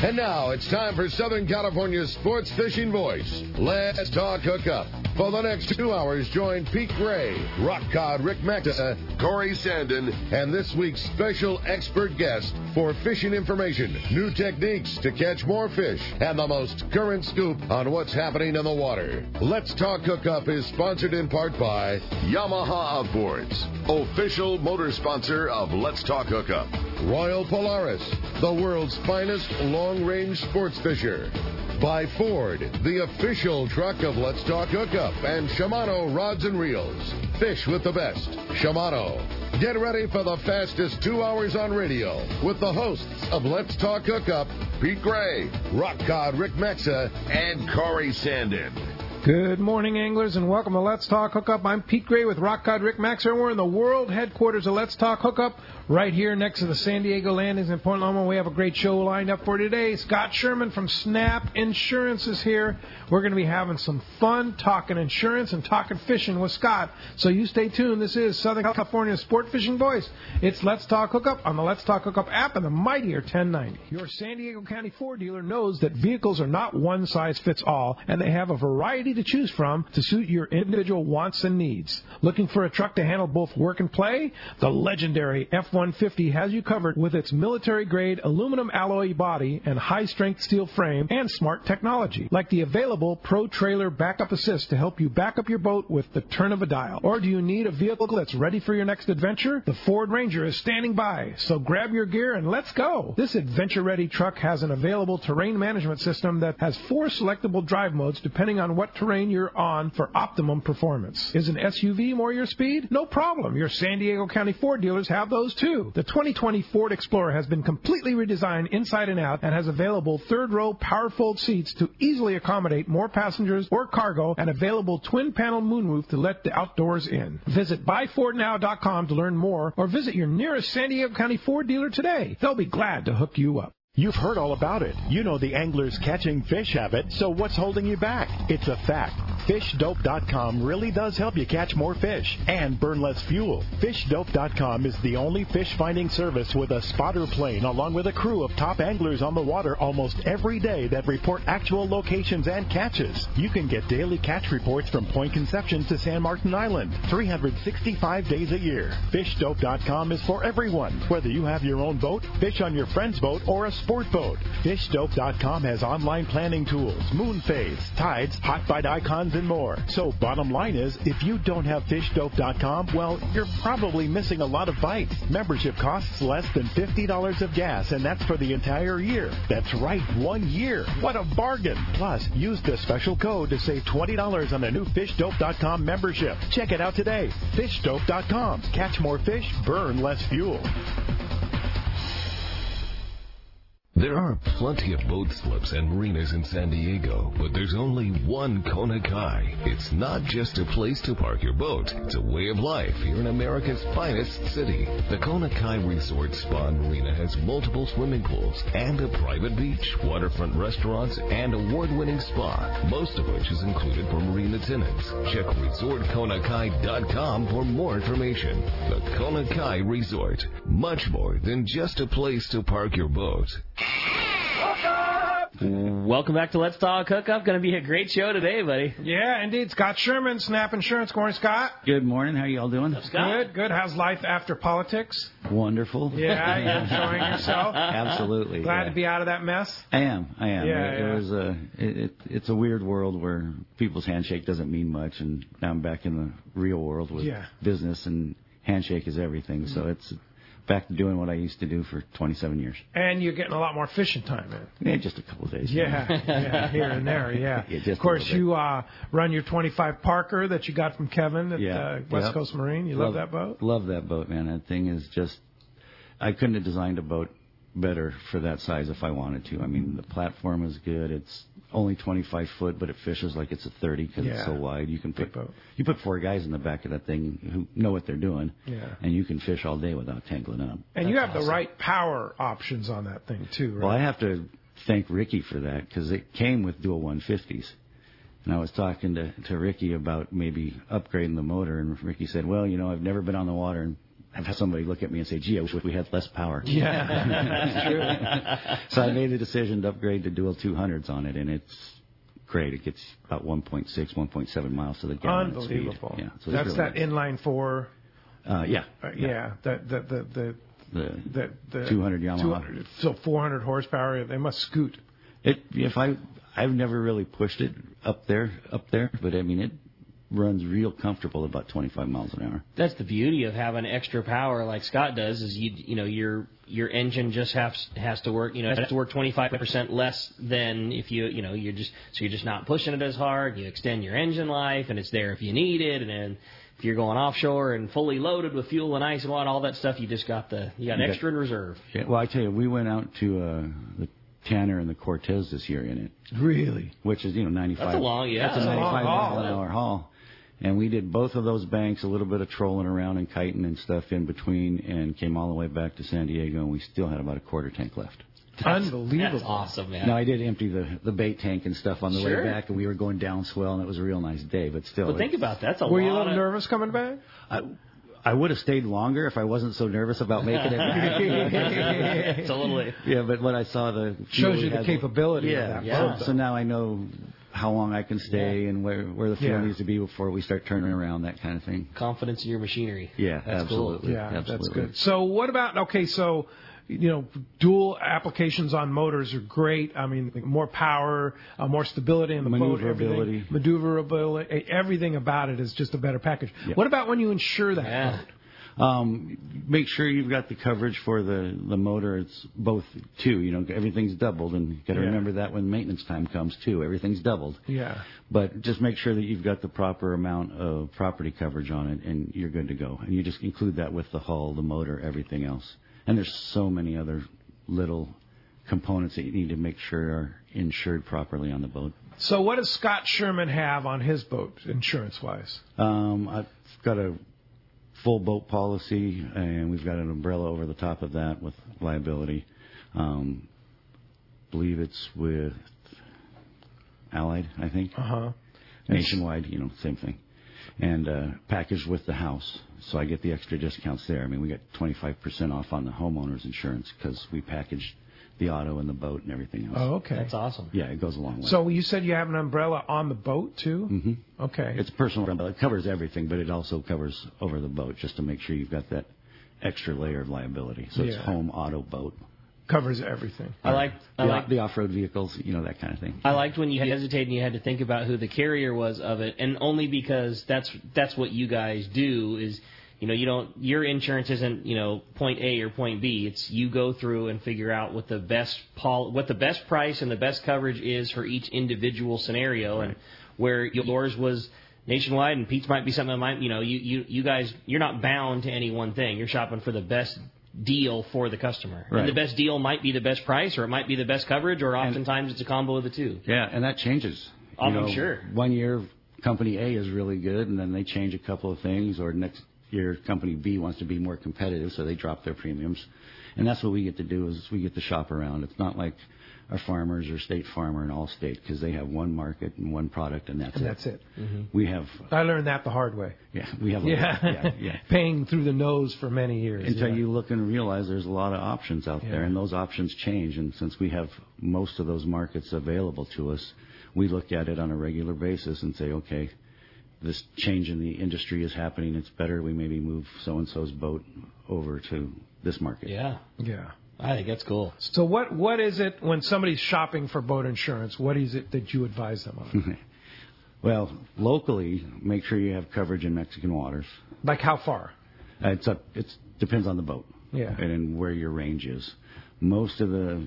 And now it's time for Southern California's sports fishing voice. Let's talk hookup. For the next 2 hours, join Pete Gray, Rock Cod Rick Maxa, Corey Sandin, and this week's special expert guest for fishing information, new techniques to catch more fish, and the most current scoop on what's happening in the water. Let's Talk Hookup is sponsored in part by Yamaha Outboards, official motor sponsor of Let's Talk Hookup. Royal Polaris, the world's finest long-range sports fisher. By Ford, the official truck of Let's Talk Hookup, and Shimano Rods and Reels. Fish with the best. Shimano. Get ready for the fastest 2 hours on radio with the hosts of Let's Talk Hookup, Pete Gray, Rock Cod Rick Maxa, and Corey Sandin. Good morning, anglers, and welcome to Let's Talk Hookup. I'm Pete Gray with Rock Cod Rick Maxa, and we're in the world headquarters of Let's Talk Hookup, right here next to the San Diego Landings in Point Loma. We have a great show lined up for today. Scott Sherman from Snap Insurance is here. We're going to be having some fun talking insurance and talking fishing with Scott. So you stay tuned. This is Southern California's sport fishing voice. It's Let's Talk Hookup on the Let's Talk Hookup app and the mightier 1090. Your San Diego County Ford dealer knows that vehicles are not one size fits all, and they have a variety to choose from to suit your individual wants and needs. Looking for a truck to handle both work and play? The legendary F-150 has you covered with its military-grade aluminum alloy body and high-strength steel frame and smart technology, like the available Pro Trailer Backup Assist to help you back up your boat with the turn of a dial. Or do you need a vehicle that's ready for your next adventure? The Ford Ranger is standing by, so grab your gear and let's go. This adventure-ready truck has an available terrain management system that has 4 selectable drive modes depending on what terrain you're on for optimum performance. Is an SUV more your speed? No problem. Your San Diego County Ford dealers have those too. The 2020 Ford Explorer has been completely redesigned inside and out and has available third-row power-fold seats to easily accommodate more passengers or cargo and available twin-panel moonroof to let the outdoors in. Visit buyfordnow.com to learn more or visit your nearest San Diego County Ford dealer today. They'll be glad to hook you up. You've heard all about it. You know the angler's catching fish habit, so what's holding you back? It's a fact. FishDope.com really does help you catch more fish and burn less fuel. FishDope.com is the only fish finding service with a spotter plane along with a crew of top anglers on the water almost every day that report actual locations and catches. You can get daily catch reports from Point Conception to San Martin Island, 365 days a year. FishDope.com is for everyone, whether you have your own boat, fish on your friend's boat, or a sport boat. FishDope.com has online planning tools, moon phase, tides, hot bite icons, and more. So bottom line is, if you don't have FishDope.com, well, you're probably missing a lot of bites. Membership costs less than $50 of gas, and that's for the entire year. That's right, 1 year. What a bargain. Plus, use the special code to save $20 on a new FishDope.com membership. Check it out today. FishDope.com. Catch more fish, burn less fuel. There are plenty of boat slips and marinas in San Diego, but there's only one Kona Kai. It's not just a place to park your boat. It's a way of life here in America's finest city. The Kona Kai Resort Spa and Marina has multiple swimming pools and a private beach, waterfront restaurants, and award-winning spa, most of which is included for marina tenants. Check ResortKonakai.com for more information. The Kona Kai Resort, much more than just a place to park your boat. Welcome back to Let's Talk Hookup. Going to be a great show today, buddy. Yeah, indeed. Scott Sherman, Snap Insurance. Good morning, Scott. Good morning. How are you all doing? Good, good. How's life after politics? Wonderful. Yeah, you're enjoying yourself? Absolutely. Glad to be out of that mess? I am. Yeah, It's a weird world where people's handshake doesn't mean much, and now I'm back in the real world with business, and handshake is everything. So it's back to doing what I used to do for 27 years. And you're getting a lot more fishing time in. Yeah, just a couple of days. Yeah, here and there, yeah. Of course, you run your 25 Parker that you got from Kevin at West Coast Marine. You love that boat? Love that boat, man. That thing is just, I couldn't have designed a boat better for that size if I wanted to. I mean, the platform is good. It's only 25 foot, but it fishes like it's a 30 because it's so wide. You can put 4 guys in the back of that thing who know what they're doing, and you can fish all day without tangling up. And you have the right power options on that thing too, right? Well, I have to thank Ricky for that because it came with dual 150s. And I was talking to Ricky about maybe upgrading the motor, and Ricky said, well, you know, I've never been on the water and I've had somebody look at me and say, gee, I wish we had less power. Yeah, that's true. So I made the decision to upgrade to dual 200s on it, and it's great. It gets about 1.6, 1.7 miles to the gallon. Unbelievable. Yeah, so that's really that nice. Inline 4. Yeah. The 200 Yamaha. 200, so 400 horsepower. They must scoot. I've never really pushed it up there, but I mean it runs real comfortable about 25 miles an hour. That's the beauty of having extra power like Scott does. Is your engine just has to work. It has to work 25% less than if you're just not pushing it as hard. You extend your engine life, and it's there if you need it, and then. If you're going offshore and fully loaded with fuel and ice and all that stuff, you just got extra in reserve. Yeah, well, I tell you, we went out to the Tanner and the Cortez this year in it. Really? Which is 95. That's a long, That's a 95 mile an hour haul. And we did both of those banks, a little bit of trolling around and kiting and stuff in between, and came all the way back to San Diego, and we still had about a quarter tank left. Unbelievable. That's awesome, man. No, I did empty the bait tank and stuff on the Sure. way back, and we were going down swell, and it was a real nice day. But still, But think about that. That's a Were lot. you a little nervous coming back? I would have stayed longer if I wasn't so nervous about making it. It's a little. Yeah, but when I saw the Shows you the capability of that boat. So now I know how long I can stay and where the fuel Yeah. needs to be before we start turning around, that kind of thing. Confidence in your machinery. Yeah, That's absolutely. Cool. Yeah, absolutely. that's good. So what about, dual applications on motors are great. I mean, more power, more stability in the boat, everything. Maneuverability, everything about it is just a better package. Yeah. What about when you insure that boat? Make sure you've got the coverage for the motor. It's both too. Everything's doubled, and you've got to remember that when maintenance time comes too. Everything's doubled. Yeah. But just make sure that you've got the proper amount of property coverage on it, and you're good to go. And you just include that with the hull, the motor, everything else. And there's so many other little components that you need to make sure are insured properly on the boat. So what does Scott Sherman have on his boat, insurance-wise? I've got a full boat policy, and we've got an umbrella over the top of that with liability. Believe it's with Allied, I think. Uh-huh. Nationwide, same thing. And packaged with the house. So I get the extra discounts there. I mean, we got 25% off on the homeowner's insurance because we packaged the auto and the boat and everything else. Oh, okay. That's awesome. Yeah, it goes a long way. So you said you have an umbrella on the boat, too? Mm-hmm. Okay. It's a personal umbrella. It covers everything, but it also covers over the boat just to make sure you've got that extra layer of liability. So it's home, auto, boat. Covers everything. I like the off-road vehicles, that kind of thing. I liked when you hesitated and you had to think about who the carrier was of it, and only because that's what you guys do is, your insurance isn't, point A or point B. It's you go through and figure out what the best price and the best coverage is for each individual scenario, right. And where yours was nationwide and Pete's might be something that might, you guys, you're not bound to any one thing. You're shopping for the best deal for the customer. Right. And the best deal might be the best price, or it might be the best coverage, or oftentimes it's a combo of the two. Yeah, and that changes. I'm sure. 1 year, company A is really good, and then they change a couple of things, or next year, company B wants to be more competitive, so they drop their premiums. And that's what we get to do is we get to shop around. It's not like our Farmers or State Farm or an Allstate, because they have one market and one product, and that's it. Mm-hmm. We have. I learned that the hard way. Yeah, we have. Paying through the nose for many years. Until you look and realize there's a lot of options out there, and those options change. And since we have most of those markets available to us, we look at it on a regular basis and say, okay, this change in the industry is happening. It's better we maybe move so-and-so's boat over to this market. Yeah. Yeah. I think that's cool. So what is it when somebody's shopping for boat insurance? What is it that you advise them on? Well, locally, make sure you have coverage in Mexican waters. Like how far? It depends on the boat. Yeah. And where your range is. Most of the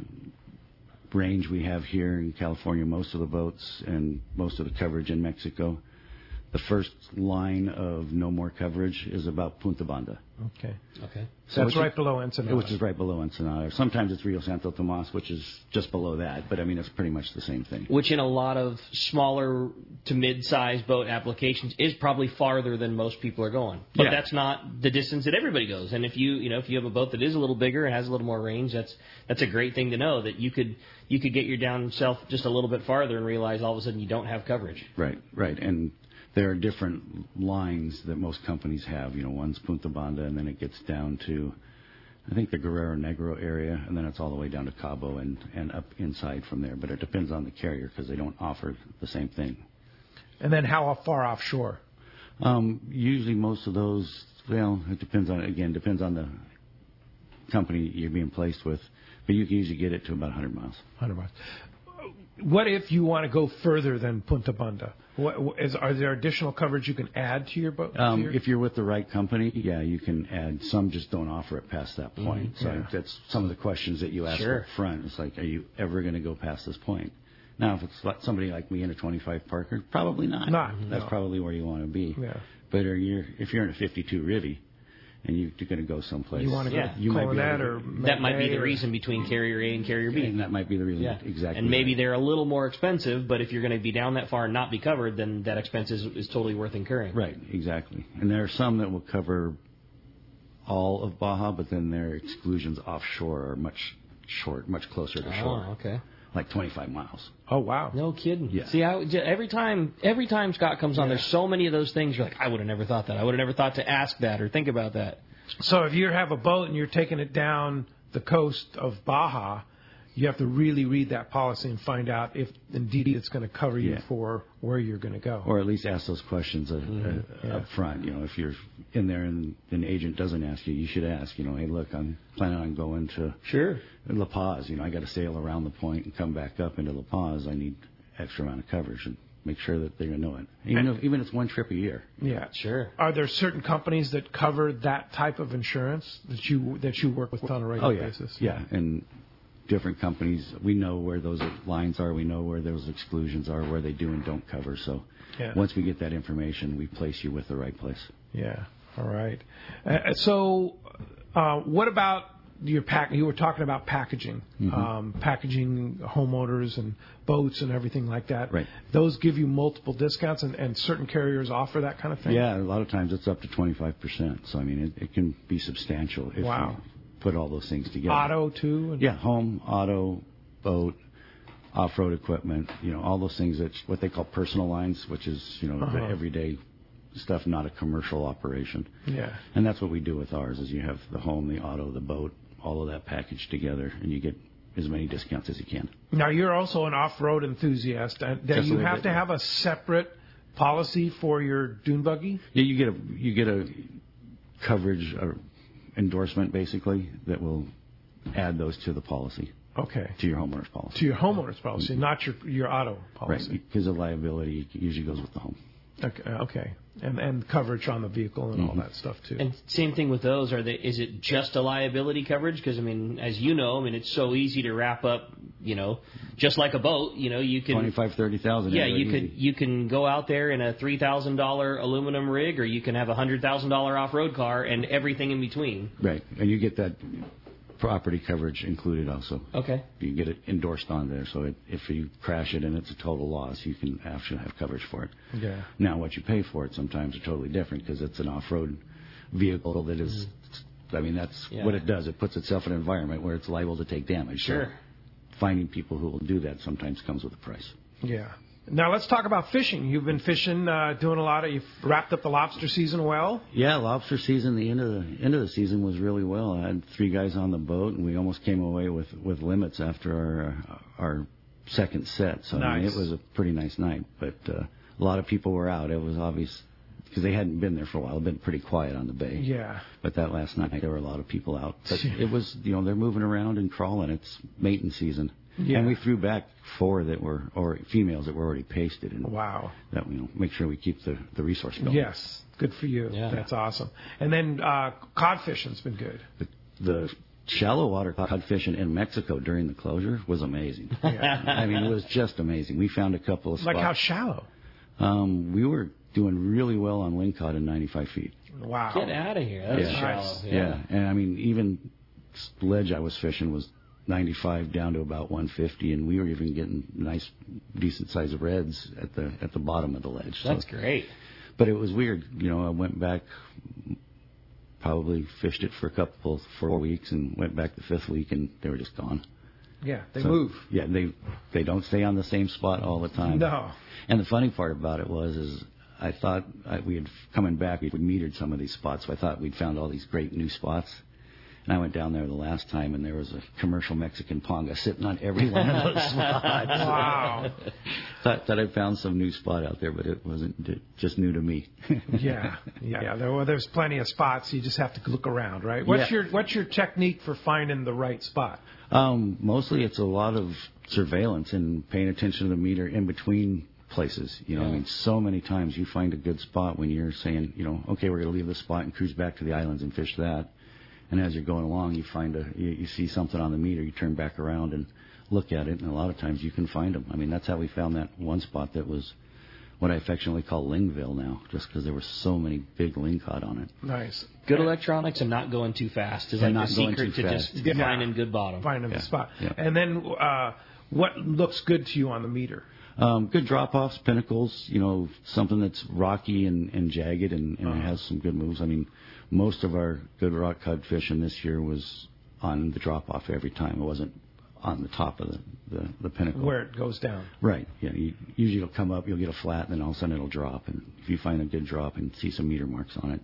range we have here in California, most of the boats and most of the coverage in Mexico, the first line of no more coverage is about Punta Banda. Okay. So that's right below Ensenada. Which is right below Ensenada. Sometimes it's Rio Santo Tomas, which is just below that. But, I mean, it's pretty much the same thing. Which in a lot of smaller to mid-sized boat applications is probably farther than most people are going. But that's not the distance that everybody goes. And if you have a boat that is a little bigger and has a little more range, that's a great thing to know, that you could get your down self just a little bit farther and realize all of a sudden you don't have coverage. Right. And there are different lines that most companies have. One's Punta Banda, and then it gets down to, I think, the Guerrero Negro area, and then it's all the way down to Cabo and up inside from there. But it depends on the carrier because they don't offer the same thing. And then how far offshore? Usually most of those, it depends on the company you're being placed with, but you can usually get it to about 100 miles. 100 miles. What if you want to go further than Punta Banda? Are there additional coverage you can add to your boat? If you're with the right company, yeah, you can add. Some just don't offer it past that point. So that's some of the questions that you ask up front. It's like, are you ever going to go past this point? Now, if it's somebody like me in a 25 Parker, probably not. That's probably where you want to be. Yeah. But if you're in a 52 Rivy, and you're going to go someplace, you want to go Colonet or that might be the reason between Carrier A and Carrier B. And that might be the reason, exactly. And maybe they're a little more expensive, but if you're going to be down that far and not be covered, then that expense is totally worth incurring. Right, exactly. And there are some that will cover all of Baja, but then their exclusions offshore are much closer to shore. Oh, okay. Like 25 miles. Oh, wow. No kidding. Yeah. See, every time Scott comes on, there's so many of those things. You're like, I would have never thought that. I would have never thought to ask that or think about that. So if you have a boat and you're taking it down the coast of Baja, you have to really read that policy and find out if indeed it's going to cover you for where you're going to go. Or at least ask those questions up front. If you're in there and an agent doesn't ask you, you should ask, hey, look, I'm planning on going to La Paz. I got to sail around the point and come back up into La Paz. I need extra amount of coverage, and make sure that they're going to know it. Even if it's one trip a year. Yeah, sure. Are there certain companies that cover that type of insurance that you work with on a regular basis? Yeah, and different companies, we know where those lines are, we know where those exclusions are, where they do and don't cover. So once we get that information, we place you with the right place. Yeah, all right. So what about your you were talking about packaging, packaging homeowners and boats and everything like that. Right. Those give you multiple discounts, and certain carriers offer that kind of thing? Yeah, a lot of times it's up to 25%. So, it can be substantial if you put all those things together. Auto, too? Yeah, home, auto, boat, off-road equipment, all those things. That's what they call personal lines, which is, the everyday stuff, not a commercial operation. Yeah. And that's what we do with ours, is you have the home, the auto, the boat, all of that packaged together, and you get as many discounts as you can. Now, you're also an off-road enthusiast. Do you have to have a separate policy for your dune buggy? Yeah, you get a coverage or endorsement, basically, that will add those to the policy. Okay. To your homeowner's policy. To your homeowner's policy, not your auto policy. Right, because the liability usually goes with the home. Okay. And coverage on the vehicle and all that stuff, too. And same thing with those. Is it just a liability coverage? Because, as you know, it's so easy to wrap up, just like a boat, you can... 25,000, 30,000. Yeah, you can go out there in a $3,000 aluminum rig, or you can have a $100,000 off-road car and everything in between. Right. And you get that property coverage included also. Okay. You get it endorsed on there, so if you crash it and it's a total loss, you can actually have coverage for it. Yeah. Now, what you pay for it sometimes are totally different because it's an off-road vehicle that is, that's what it does. It puts itself in an environment where it's liable to take damage. Sure. So finding people who will do that sometimes comes with a price. Yeah. Now let's talk about fishing. You've been fishing, doing a lot of. You've wrapped up the lobster season well. Yeah, lobster season. The end of the season was really well. I had 3 guys on the boat, and we almost came away with limits after our second set. So nice. It was a pretty nice night. But a lot of people were out. It was obvious because they hadn't been there for a while. It'd been pretty quiet on the bay. Yeah. But that last night there were a lot of people out. But it was, they're moving around and crawling. It's mating season. Yeah. And we threw back 4 females that were already pasted. And wow. That, make sure we keep the resource going. Yes. Good for you. Yeah. That's awesome. And then cod fishing's been good. The shallow water cod fishing in Mexico during the closure was amazing. Yeah. It was just amazing. We found a couple of spots. Like how shallow? We were doing really well on lingcod in 95 feet. Wow. Get out of here. That's shallow. Yeah. And even ledge I was fishing was 95 down to about 150, and we were even getting nice, decent sized reds at the bottom of the ledge. That's great. But it was weird. I went back, probably fished it for 4 weeks, and went back the 5th week, and they were just gone. Yeah, they move. Yeah, they don't stay on the same spot all the time. No. And the funny part about it is I thought we had coming back, we'd metered some of these spots, so I thought we'd found all these great new spots. And I went down there the last time, and there was a commercial Mexican ponga sitting on every one of those spots. Wow. Thought I found some new spot out there, but it wasn't just new to me. Yeah. There's plenty of spots. You just have to look around, right? What's your technique for finding the right spot? Mostly it's a lot of surveillance and paying attention to the meter in between places. I mean, so many times you find a good spot when you're saying, okay, we're going to leave this spot and cruise back to the islands and fish that. And as you're going along, you find you see something on the meter, you turn back around and look at it, and a lot of times you can find them. I mean, that's how we found that one spot that was what I affectionately call Lingville now, just because there were so many big lingcod on it. Nice. Good electronics and not going too fast is like the secret to just finding good bottom. Finding the spot. Yeah. And then what looks good to you on the meter? Good drop-offs, pinnacles, something that's rocky and jagged and it has some good moves. I mean, most of our good rock cod fishing this year was on the drop-off every time. It wasn't on the top of the pinnacle. Where it goes down. Right. Yeah. Usually it'll come up, you'll get a flat, and then all of a sudden it'll drop. And if you find a good drop and see some meter marks on it,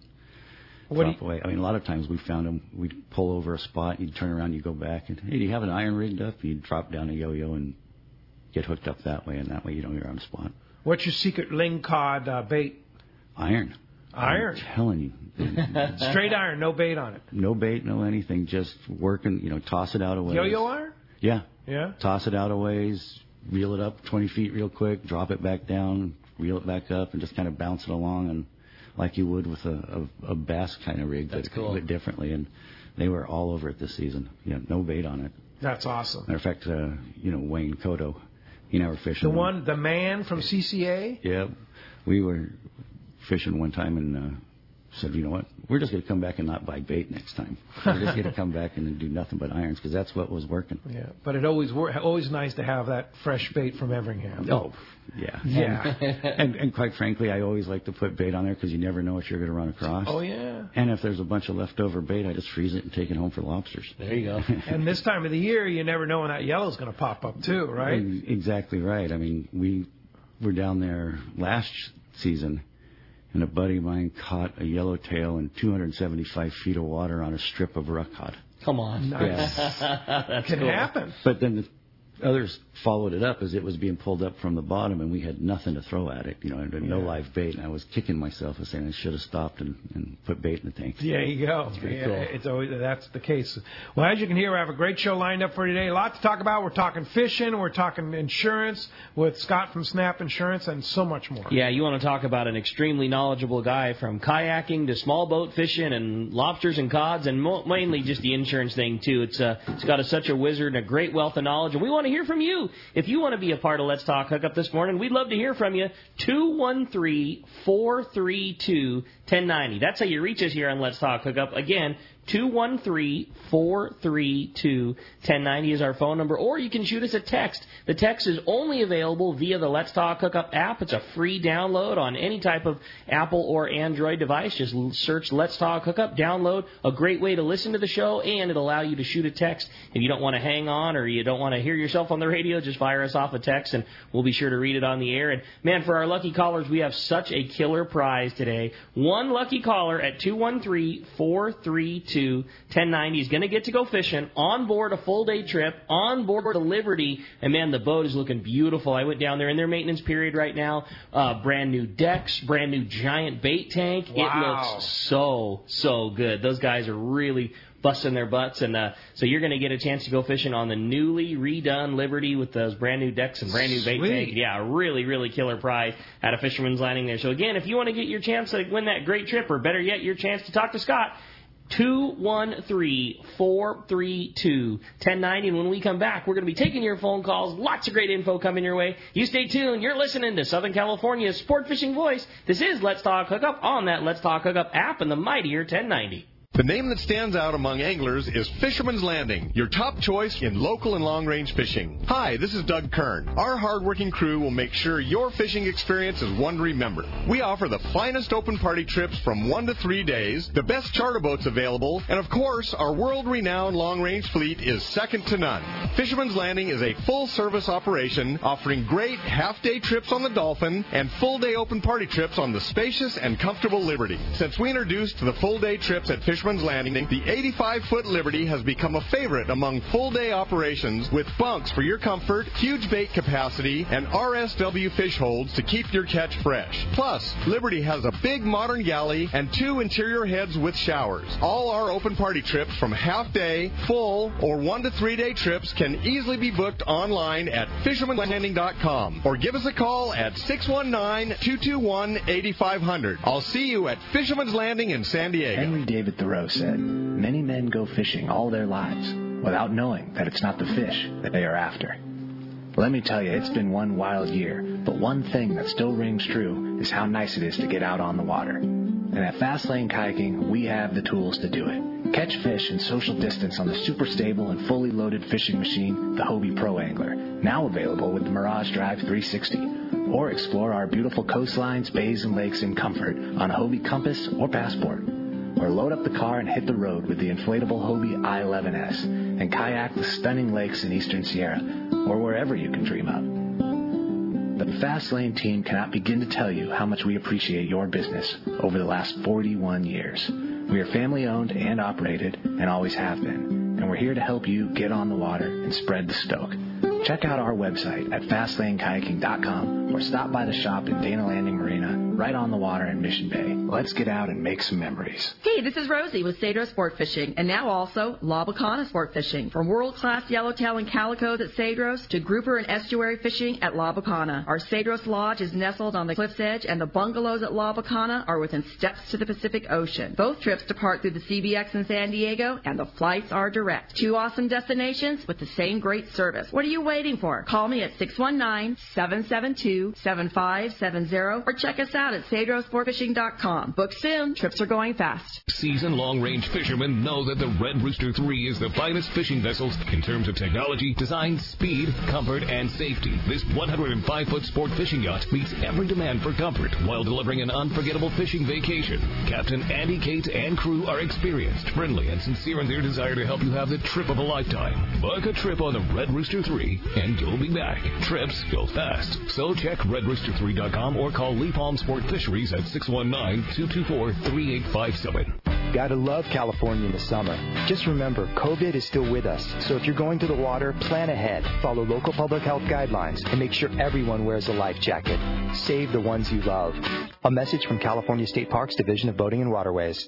drop away. I mean, a lot of times we found them, we'd pull over a spot, you'd turn around, you'd go back, and, hey, do you have an iron rigged up? You'd drop down a yo-yo and get hooked up that way, and that way you know you're on the spot. What's your secret lingcod bait? Iron. Iron? I'm telling you. Straight iron, no bait on it? No bait, no anything, just working, toss it out a ways. Yo-yo iron? Yeah. Yeah? Toss it out a ways, reel it up 20 feet real quick, drop it back down, reel it back up, and just kind of bounce it along, and like you would with a bass kind of rig. That's cool. A bit differently, and they were all over it this season. No bait on it. That's awesome. Matter of fact, Wayne Cotto, he and I were fishing. The man from CCA? Yeah. We were fishing one time and said, you know what, we're just going to come back and not buy bait next time. We're just going to come back and do nothing but irons because that's what was working. Yeah, but it always nice to have that fresh bait from Everingham. Oh, yeah. Yeah. And quite frankly, I always like to put bait on there because you never know what you're going to run across. Oh, yeah. And if there's a bunch of leftover bait, I just freeze it and take it home for lobsters. There you go. And this time of the year, you never know when that yellow's going to pop up too, right? Exactly right. I mean, we were down there last season, and a buddy of mine caught a yellowtail in 275 feet of water on a strip of rock cod. Come on. Nice. Yeah. That can happen. But then the others followed it up as it was being pulled up from the bottom, and we had nothing to throw at it, no live bait. And I was kicking myself and saying I should have stopped and put bait in the tank. There you go. That's pretty cool. That's the case. Well, as you can hear, we have a great show lined up for today. A lot to talk about. We're talking fishing. We're talking insurance with Scott from Snap Insurance and so much more. Yeah, you want to talk about an extremely knowledgeable guy from kayaking to small boat fishing and lobsters and cods and mainly just the insurance thing, too. It's got such a wizard and a great wealth of knowledge, and we want to hear from you. If you want to be a part of Let's Talk Hookup this morning, we'd love to hear from you. 213-432-1090. That's how you reach us here on Let's Talk Hookup. Again, 213-432-1090 is our phone number, or you can shoot us a text. The text is only available via the Let's Talk Hookup app. It's a free download on any type of Apple or Android device. Just search Let's Talk Hookup, download. A great way to listen to the show, and it'll allow you to shoot a text. If you don't want to hang on or you don't want to hear yourself on the radio, just fire us off a text, and we'll be sure to read it on the air. And, man, for our lucky callers, we have such a killer prize today. One lucky caller at 213-432-1090 is going to get to go fishing on board a full-day trip, on board a Liberty. And, man, the boat is looking beautiful. I went down there in their maintenance period right now. Brand new decks, brand new giant bait tank. Wow. It looks so good. Those guys are really busting their butts, and so you're going to get a chance to go fishing on the newly redone Liberty with those brand new decks and brand new bait tank. Yeah, really, really killer prize at a Fisherman's Landing there. So, again, if you want to get your chance to win that great trip, or better yet, your chance to talk to Scott, 213-432-1090. And when we come back, we're going to be taking your phone calls. Lots of great info coming your way. You stay tuned. You're listening to Southern California's sport fishing voice. This is Let's Talk Hookup on that Let's Talk Hookup app and the mightier 1090. The name that stands out among anglers is Fisherman's Landing, your top choice in local and long-range fishing. Hi, this is Doug Kern. Our hard-working crew will make sure your fishing experience is one to remember. We offer the finest open party trips from 1 to 3 days, the best charter boats available, and of course, our world-renowned long-range fleet is second to none. Fisherman's Landing is a full-service operation offering great half-day trips on the Dolphin and full-day open party trips on the spacious and comfortable Liberty. Since we introduced the full-day trips at Fisherman's Landing, the 85-foot Liberty has become a favorite among full-day operations with bunks for your comfort, huge bait capacity, and RSW fish holds to keep your catch fresh. Plus, Liberty has a big modern galley and 2 interior heads with showers. All our open party trips from half-day, full, or 1 to 3 day trips can easily be booked online at fishermanlanding.com or give us a call at 619-221-8500. I'll see you at Fisherman's Landing in San Diego. Henry David Thoreau said, "Many men go fishing all their lives without knowing that it's not the fish that they are after." Let me tell you, it's been one wild year, but one thing that still rings true is how nice it is to get out on the water. And at Fast Lane Kayaking, we have the tools to do it. Catch fish in social distance on the super stable and fully loaded fishing machine, the Hobie Pro Angler, now available with the Mirage Drive 360. Or explore our beautiful coastlines, bays, and lakes in comfort on a Hobie Compass or Passport. Or load up the car and hit the road with the inflatable Hobie i11S and kayak the stunning lakes in Eastern Sierra or wherever you can dream of. The Fast Lane team cannot begin to tell you how much we appreciate your business over the last 41 years. We are family-owned and operated and always have been, and we're here to help you get on the water and spread the stoke. Check out our website at FastLaneKayaking.com or stop by the shop in Dana Landing Marina, right on the water in Mission Bay. Let's get out and make some memories. Hey, this is Rosie with Cedros Sport Fishing, and now also La Bacana Sport Fishing. From world-class yellowtail and calicos at Cedros to grouper and estuary fishing at La Bacana. Our Cedros Lodge is nestled on the cliff's edge, and the bungalows at La Bacana are within steps to the Pacific Ocean. Both trips depart through the CBX in San Diego, and the flights are direct. 2 awesome destinations with the same great service. What are you waiting for? Call me at 619-772-7570 or check us out at CedrosSportFishing.com. Book soon. Trips are going fast. Seasoned long-range fishermen know that the Red Rooster 3 is the finest fishing vessels in terms of technology, design, speed, comfort, and safety. This 105-foot sport fishing yacht meets every demand for comfort while delivering an unforgettable fishing vacation. Captain Andy Cates and crew are experienced, friendly, and sincere in their desire to help you have the trip of a lifetime. Book a trip on the Red Rooster 3 and you'll be back. Trips go fast. So check redrooster3.com or call Lee Palm Sport Fisheries at 619-224-3857. Gotta love California in the summer. Just remember, COVID is still with us. So if you're going to the water, plan ahead. Follow local public health guidelines and make sure everyone wears a life jacket. Save the ones you love. A message from California State Parks Division of Boating and Waterways.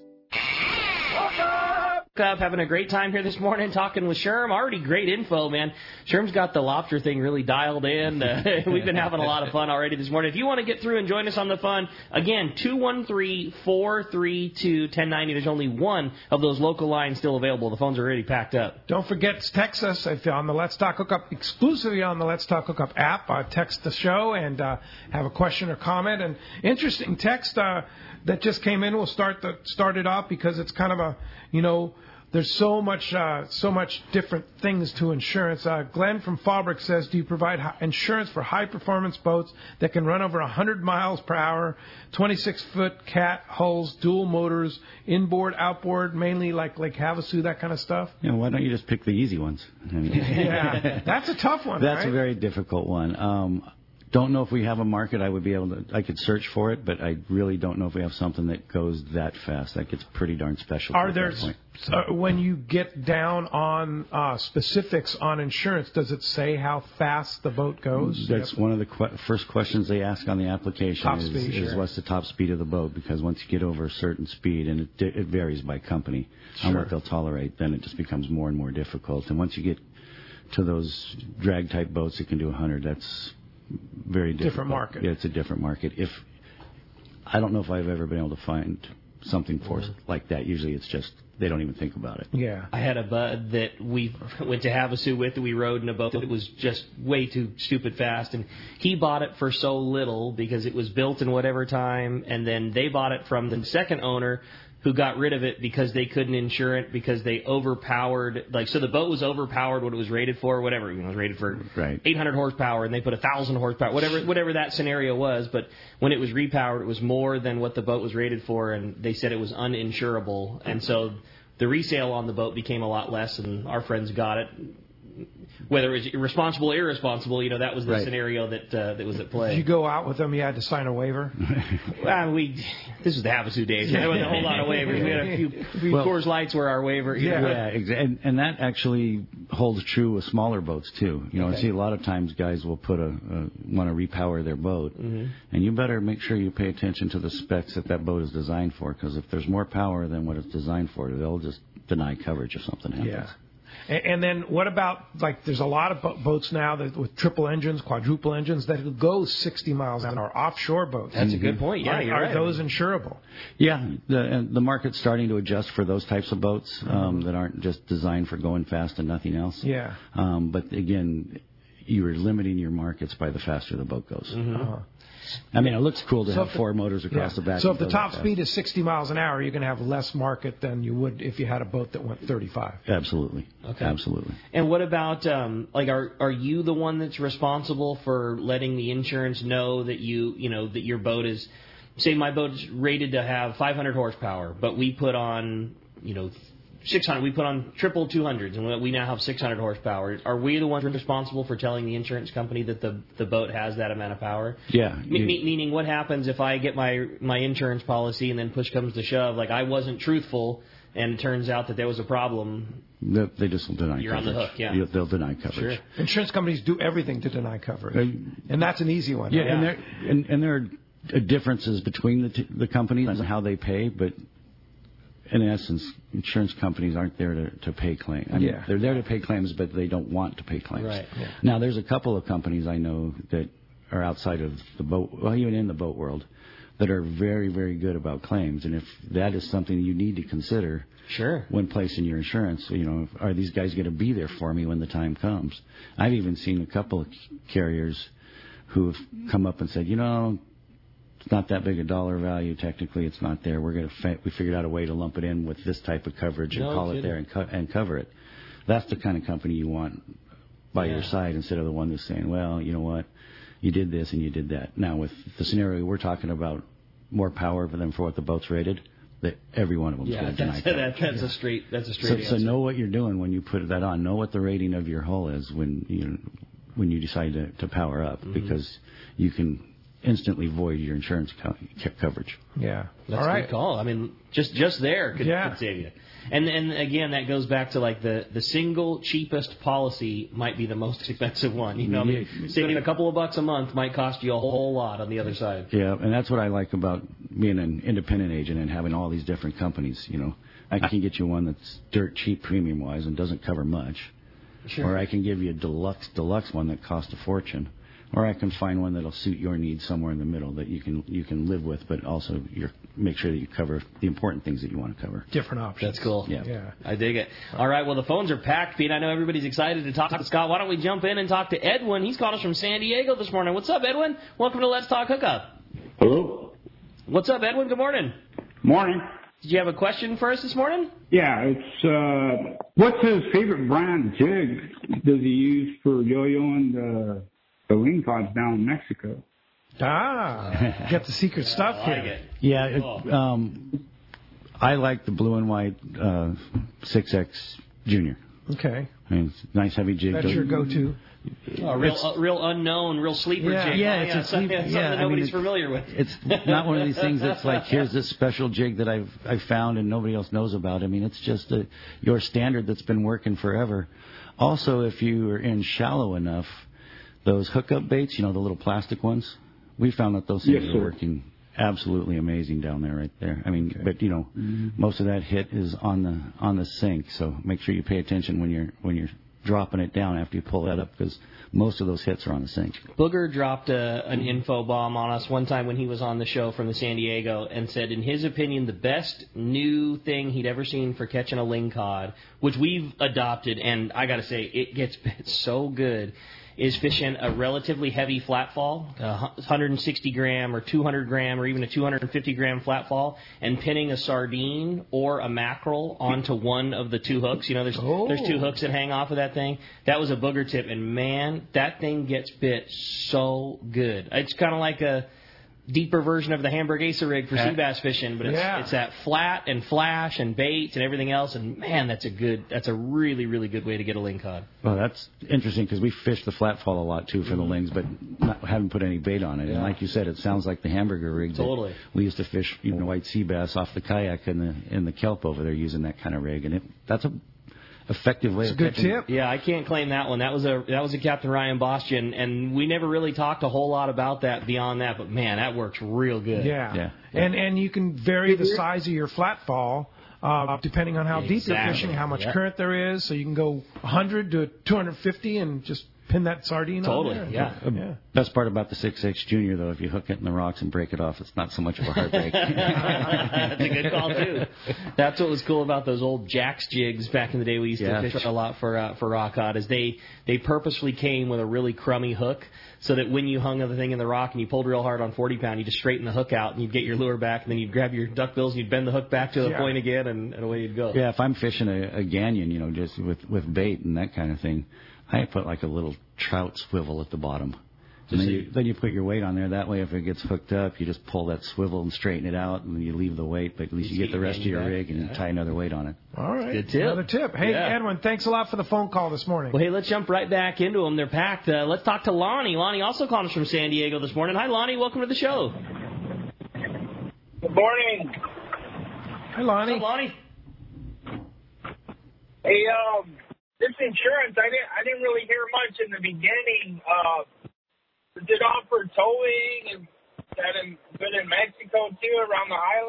Up, having a great time here this morning talking with Sherm. Already great info, man. Sherm's got the lobster thing really dialed in. We've been having a lot of fun already this morning. If you want to get through and join us on the fun, again, 213-432-1090. There's only one of those local lines still available. The phones are already packed up. Don't forget to text us if you're on the Let's Talk Hookup, exclusively on the Let's Talk Hookup app. Text the show and have a question or comment. And interesting text that just came in. We'll start it off because it's kind of a, there's so much different things to insurance. Glenn from Fallbrook says, do you provide insurance for high-performance boats that can run over 100 miles per hour, 26-foot cat hulls, dual motors, inboard, outboard, mainly like Lake Havasu, that kind of stuff? Yeah, why don't you just pick the easy ones? Yeah, that's a tough one, That's right? a very difficult one. Don't know if we have a market. I could search for it, but I really don't know if we have something that goes that fast. That gets pretty darn special. Are there, when you get down on specifics on insurance, does it say how fast the boat goes? That's one of the first questions they ask on the application is what's the top speed of the boat? Because once you get over a certain speed, and it varies by company on what they'll tolerate, then it just becomes more and more difficult. And once you get to those drag-type boats that can do 100, that's very different market. Yeah, it's a different market. I don't know if I've ever been able to find something for like that. Usually it's just they don't even think about it. Yeah. I had a bud that we went to Havasu with, that we rode in a boat that was just way too stupid fast, and he bought it for so little because it was built in whatever time, and then they bought it from the second owner who got rid of it because they couldn't insure it because they overpowered, so the boat was overpowered what it was rated for, whatever. It was rated for 800 horsepower, and they put 1,000 horsepower, whatever that scenario was. But when it was repowered, it was more than what the boat was rated for, and they said it was uninsurable. And so the resale on the boat became a lot less, and our friends got it. Whether it was irresponsible or irresponsible, that was the scenario that was at play. Did you go out with them? You had to sign a waiver? This was the Havasu days. There wasn't a whole lot of waivers. We had a few Coors Lights were our waiver. And that actually holds true with smaller boats, too. I see a lot of times guys will want to repower their boat, and you better make sure you pay attention to the specs that boat is designed for, because if there's more power than what it's designed for, they'll just deny coverage if something happens. Yeah. And then what about, there's a lot of boats now with triple engines, quadruple engines that go 60 miles an hour, offshore boats. That's a good point. Yeah, you're right. Are those insurable? Yeah, the market's starting to adjust for those types of boats that aren't just designed for going fast and nothing else. Yeah. But again, you are limiting your markets by the faster the boat goes. I mean, it looks cool to have four motors across the back. So if the top speed is 60 miles an hour, you're going to have less market than you would if you had a boat that went 35. Absolutely. Okay. Absolutely. And what about, are you the one that's responsible for letting the insurance know that that your boat is, say my boat is rated to have 500 horsepower, but we put on, 600. We put on triple 200s, and we now have 600 horsepower. Are we the ones responsible for telling the insurance company that the boat has that amount of power? Yeah. Meaning, what happens if I get my insurance policy and then push comes to shove, I wasn't truthful, and it turns out that there was a problem? They just will deny You're coverage. on the hook, yeah. They'll deny coverage. Sure. Insurance companies do everything to deny coverage, and that's an easy one. Yeah, and there are differences between the companies and how they pay, but in essence, insurance companies aren't there to pay claims. They're there to pay claims, but they don't want to pay claims. Right. Yeah. Now, there's a couple of companies I know that are outside of the boat, well, even in the boat world, that are very, very good about claims. And if that is something you need to consider when placing your insurance, are these guys going to be there for me when the time comes? I've even seen a couple of carriers who have come up and said, it's not that big a dollar value. Technically, it's not there. We figured out a way to lump it in with this type of coverage and call it there and cover it. That's the kind of company you want by your side instead of the one that's saying, well, you know what, you did this and you did that. Now, with the scenario we're talking about, more power for them for what the boat's rated, that every one of them is going to deny coverage. That's a straight answer. So know what you're doing when you put that on. Know what the rating of your hull is when you decide to power up, because you can instantly void your insurance coverage. Yeah. That's a good call. I mean, just there could save you. And again, that goes back to the single cheapest policy might be the most expensive one. Saving a couple of bucks a month might cost you a whole lot on the other side. Yeah, and that's what I like about being an independent agent and having all these different companies. I can get you one that's dirt cheap premium wise and doesn't cover much. Sure. Or I can give you a deluxe one that costs a fortune. Or I can find one that'll suit your needs somewhere in the middle that you can live with, but also make sure that you cover the important things that you want to cover. Different options. That's cool. Yeah. I dig it. All right, well, the phones are packed, Pete. I know everybody's excited to talk to Scott. Why don't we jump in and talk to Edwin? He's called us from San Diego this morning. What's up, Edwin? Welcome to Let's Talk Hookup. Hello. What's up, Edwin? Good morning. Morning. Did you have a question for us this morning? Yeah, it's what's his favorite brand jig does he use for yo-yoing the lingcods down in Mexico? Get the secret stuff I like here. it. Yeah, I like the blue and white 6X Junior. Okay. I mean, it's a nice heavy jig. That's your go-to. Real unknown, real sleeper jig. It's something that nobody's familiar with. It's not one of these things that's like, here's this special jig that I've found and nobody else knows about. I mean, it's just your standard that's been working forever. Also, if you are in shallow enough, those hookup baits, the little plastic ones, we found that those things are working absolutely amazing down there, right there. I mean, but most of that hit is on the sink, so make sure you pay attention when you're dropping it down after you pull that up, because most of those hits are on the sink. Booger dropped an info bomb on us one time when he was on the show from the San Diego and said, in his opinion, the best new thing he'd ever seen for catching a lingcod, which we've adopted, and I got to say, it gets bit so good, is fishing a relatively heavy flat fall, 160 gram or 200 gram or even a 250 gram flat fall, and pinning a sardine or a mackerel onto one of the two hooks. You know, there's 2 hooks that hang off of that thing. That was a booger tip, and man, that thing gets bit so good. It's kind of like a deeper version of the Hamburg Asa rig for sea bass fishing, but it's that flat and flash and baits and everything else, and man, that's a really, really good way to get a lingcod. Well, that's interesting because we fish the flat fall a lot too for the lings, but haven't put any bait on it. And like you said, it sounds like the hamburger rig. Totally. We used to fish, white sea bass off the kayak in the kelp over there using that kind of rig, and that's a effective way. It's a good tip. Yeah, I can't claim that one. That was a Captain Ryan Bastian, and we never really talked a whole lot about that beyond that. But man, that works real good. Yeah. And you can vary the size of your flat fall depending on how deep you're fishing, how much current there is. So you can go 100 to 250 and just pin that sardine on there. Yeah. Best part about the 6H Junior, though, if you hook it in the rocks and break it off, it's not so much of a heartbreak. That's a good call, too. That's what was cool about those old Jax jigs back in the day. We used to fish a lot for rock cod, is they purposefully came with a really crummy hook so that when you hung the thing in the rock and you pulled real hard on 40-pound, you just straighten the hook out and you'd get your lure back, and then you'd grab your duckbills and you'd bend the hook back to the point again, and away you'd go. Yeah, if I'm fishing a ganyan, just with bait and that kind of thing, I put like a little trout swivel at the bottom. And then you put your weight on there. That way, if it gets hooked up, you just pull that swivel and straighten it out, and then you leave the weight, but at least you get the rest of your rig and tie another weight on it. All right. Good tip. Another tip. Hey, Edwin, thanks a lot for the phone call this morning. Well, hey, let's jump right back into them. They're packed. Let's talk to Lonnie. Lonnie also calling us from San Diego this morning. Hi, Lonnie. Welcome to the show. Good morning. Hi, Lonnie. What's up, Lonnie? Hey, this insurance, I didn't really hear much in the beginning. Does it offer towing? Is that good in Mexico too, around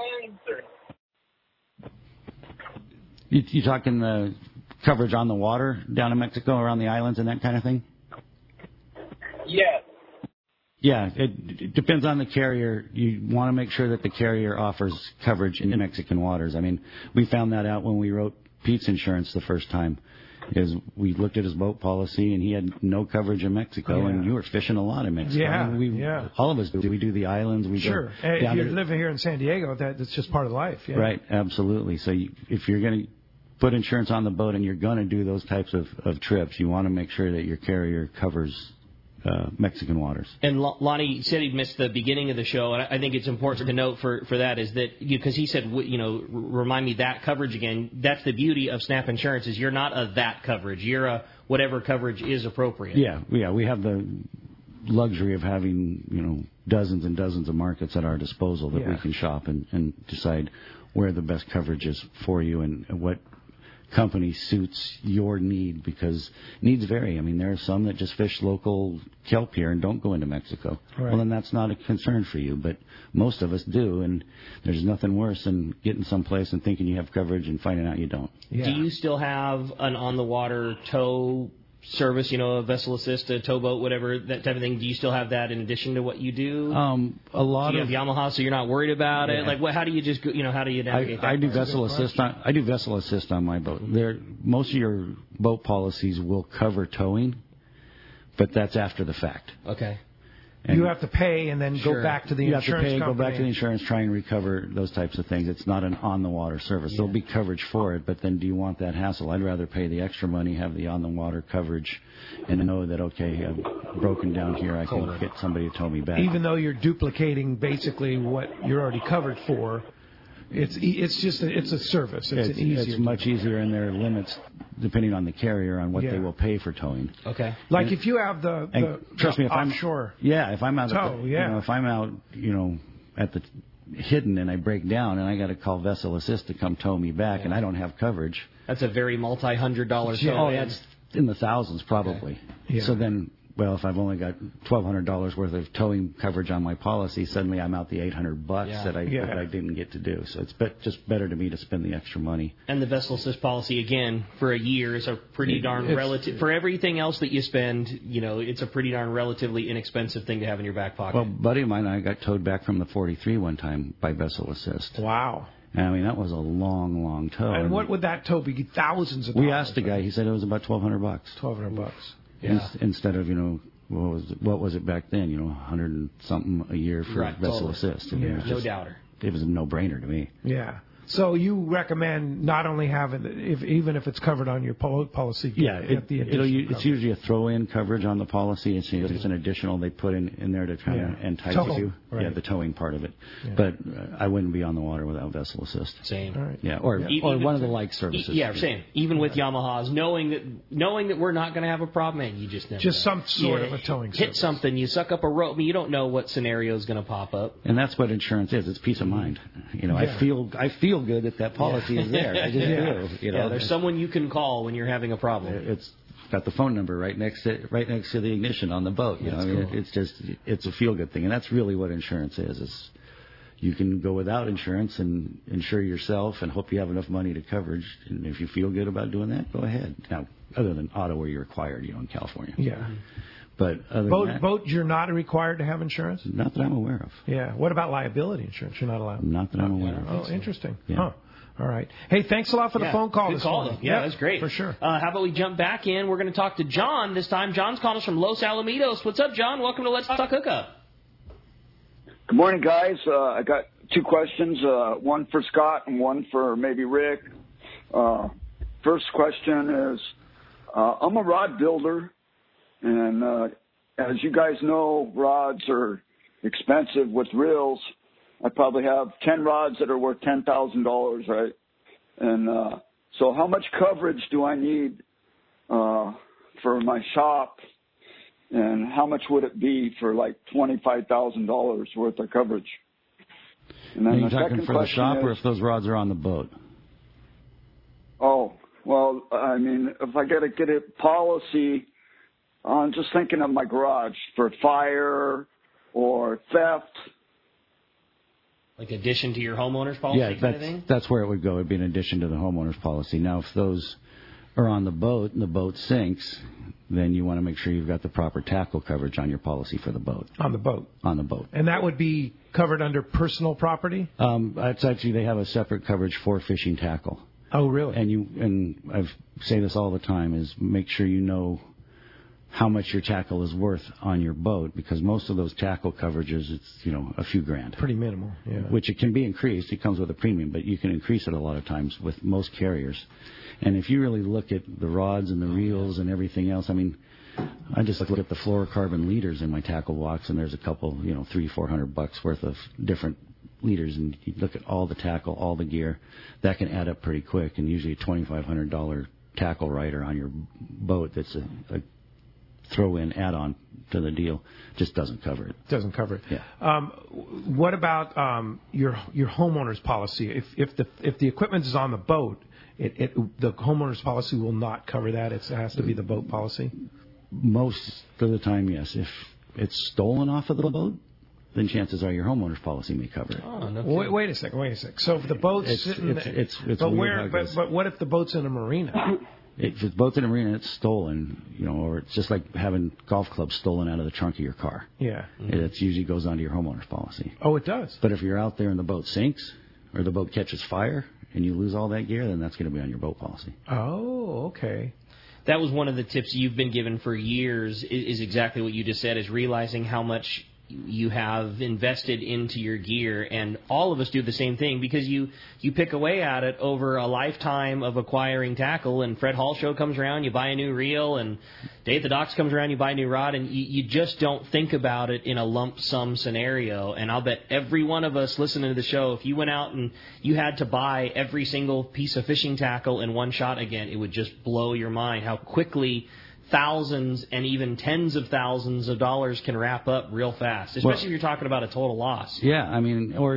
the islands? Or? You talking the coverage on the water down in Mexico, around the islands, and that kind of thing? Yes. Yeah, it depends on the carrier. You want to make sure that the carrier offers coverage in Mexican waters. I mean, we found that out when we wrote Pete's insurance the first time. Is we looked at his boat policy, and he had no coverage in Mexico, and you were fishing a lot in Mexico. Yeah, all of us do. We do the islands. We sure. If you're living here in San Diego, that's just part of life. Yeah. Right, absolutely. So if you're going to put insurance on the boat and you're going to do those types of trips, you want to make sure that your carrier covers Mexican waters. And Lonnie said he'd missed the beginning of the show, and I think it's important to note for that is that, because he said, remind me that coverage again. That's the beauty of Snap Insurance, is you're not a that coverage. You're a whatever coverage is appropriate. Yeah, we have the luxury of having, dozens and dozens of markets at our disposal that we can shop and decide where the best coverage is for you and what company suits your need, because needs vary. I mean, there are some that just fish local kelp here and don't go into Mexico. Right. Well, then that's not a concern for you, but most of us do, and there's nothing worse than getting someplace and thinking you have coverage and finding out you don't. Yeah. Do you still have an on-the-water tow service, a vessel assist, a towboat, whatever, that type of thing? Do you still have that in addition to what you do? A lot do you of have Yamaha, so you're not worried about it. Like, how do you just, how do you navigate that? I do vessel assist. I do vessel assist on my boat. Most of your boat policies will cover towing, but that's after the fact. Okay. And you have to pay and then go back to the insurance company. You have to pay, go back to the insurance, try and recover those types of things. It's not an on-the-water service. There'll be coverage for it, but then do you want that hassle? I'd rather pay the extra money, have the on-the-water coverage, and know that, okay, I've broken down here, I can get somebody to tow me back. Even though you're duplicating basically what you're already covered for, it's a service. It's much easier, and there are limits depending on the carrier on what they will pay for towing. Okay. Like if you have trust me, if offshore. If I'm out if I'm out, at the hidden and I break down and I got to call vessel assist to come tow me back and I don't have coverage. That's a very $multi-$100 tow. Oh, that's in the thousands probably. Okay. Yeah. So then, if I've only got $1,200 worth of towing coverage on my policy, suddenly I'm out the $800 that I didn't get to do. So it's just better to me to spend the extra money. And the vessel assist policy, again, for a year is a pretty darn relative. For everything else that you spend, it's a pretty darn relatively inexpensive thing to have in your back pocket. Well, a buddy of mine and I got towed back from the 43 one time by vessel assist. Wow. I mean, that was a long, long tow. And what would that tow be? Thousands of dollars. We asked the guy. He said it was about $1,200. $1,200. instead of, what was it back then? 100 and something a year for vessel assist. And no doubter. It was a no-brainer to me. Yeah. So you recommend not only having even if it's covered on your policy. It's usually a throw-in coverage on the policy. It's an additional they put in there to kind of entice you. Right. Yeah, the towing part of it. Yeah. But I wouldn't be on the water without vessel assist. Same. All right. Yeah, or one of the like services. Same. Even with Yamahas, knowing that we're not going to have a problem, and you just never some sort of a towing service. Hit something, you suck up a rope, you don't know what scenario is going to pop up. And that's what insurance is. It's peace of mind. I feel good that policy is there. I just do. There's someone you can call when you're having a problem. It's got the phone number right next to the ignition on the boat. Cool. It's a feel good thing, and that's really what insurance is. You can go without insurance and insure yourself and hope you have enough money to coverage. And if you feel good about doing that, go ahead. Now, other than auto where you're required, in California. Yeah. But other than that, boat, you're not required to have insurance? Not that I'm aware of. Yeah. What about liability insurance? You're not allowed? Not that I'm aware of. Oh, interesting. Yeah. Huh. All right. Hey, thanks a lot for the phone call this morning. Yeah, that's great. For sure. How about we jump back in? We're going to talk to John this time. John's calling us from Los Alamitos. What's up, John? Welcome to Let's Talk Hookup. Good morning, guys. I got two questions, one for Scott and one for maybe Rick. First question is, I'm a rod builder, and as you guys know, rods are expensive with reels. I probably have 10 rods that are worth $10,000, right? And so how much coverage do I need for my shop, and how much would it be for like $25,000 worth of coverage? And then are you talking for the shop or if those rods are on the boat? Oh, well, I mean, if I got to get a policy, I'm just thinking of my garage for fire or theft. Like addition to your homeowner's policy kind of thing? That's where it would go. It would be an addition to the homeowner's policy. Now, if those are on the boat and the boat sinks, then you want to make sure you've got the proper tackle coverage on your policy for the boat. On the boat? On the boat. And that would be covered under personal property? It's actually, they have a separate coverage for fishing tackle. Oh, really? And I say this all the time, is make sure you know how much your tackle is worth on your boat, because most of those tackle coverages, it's, a few grand. Pretty minimal, yeah. Which it can be increased. It comes with a premium, but you can increase it a lot of times with most carriers. And if you really look at the rods and the reels and everything else, I mean, I just look at the fluorocarbon leaders in my tackle box, and there's a couple, $300-400 worth of different leaders, and you look at all the tackle, all the gear, that can add up pretty quick. And usually a $2,500 tackle rider on your boat that's a throw-in add-on to the deal just doesn't cover it. Doesn't cover it. Yeah. What about your homeowner's policy? If the equipment is on the boat, the homeowner's policy will not cover that. It has to be the boat policy. Most of the time, yes. If it's stolen off of the boat, then chances are your homeowner's policy may cover it. Oh, no kidding. Wait a second. So if the boat's sitting there, it's weird. But what if the boat's in a marina? If it's boat in a marina, it's stolen, or it's just like having golf clubs stolen out of the trunk of your car. Yeah. It usually goes onto your homeowner's policy. Oh, it does? But if you're out there and the boat sinks or the boat catches fire and you lose all that gear, then that's going to be on your boat policy. Oh, okay. That was one of the tips you've been given for years, is exactly what you just said, is realizing how much you have invested into your gear. And all of us do the same thing, because you pick away at it over a lifetime of acquiring tackle, and Fred Hall show comes around, you buy a new reel, and Day at the Docks comes around, you buy a new rod, and you just don't think about it in a lump sum scenario. And I'll bet every one of us listening to the show, if you went out and you had to buy every single piece of fishing tackle in one shot again, it would just blow your mind how quickly thousands and even tens of thousands of dollars can wrap up real fast, especially if you're talking about a total loss. Yeah, I mean, or,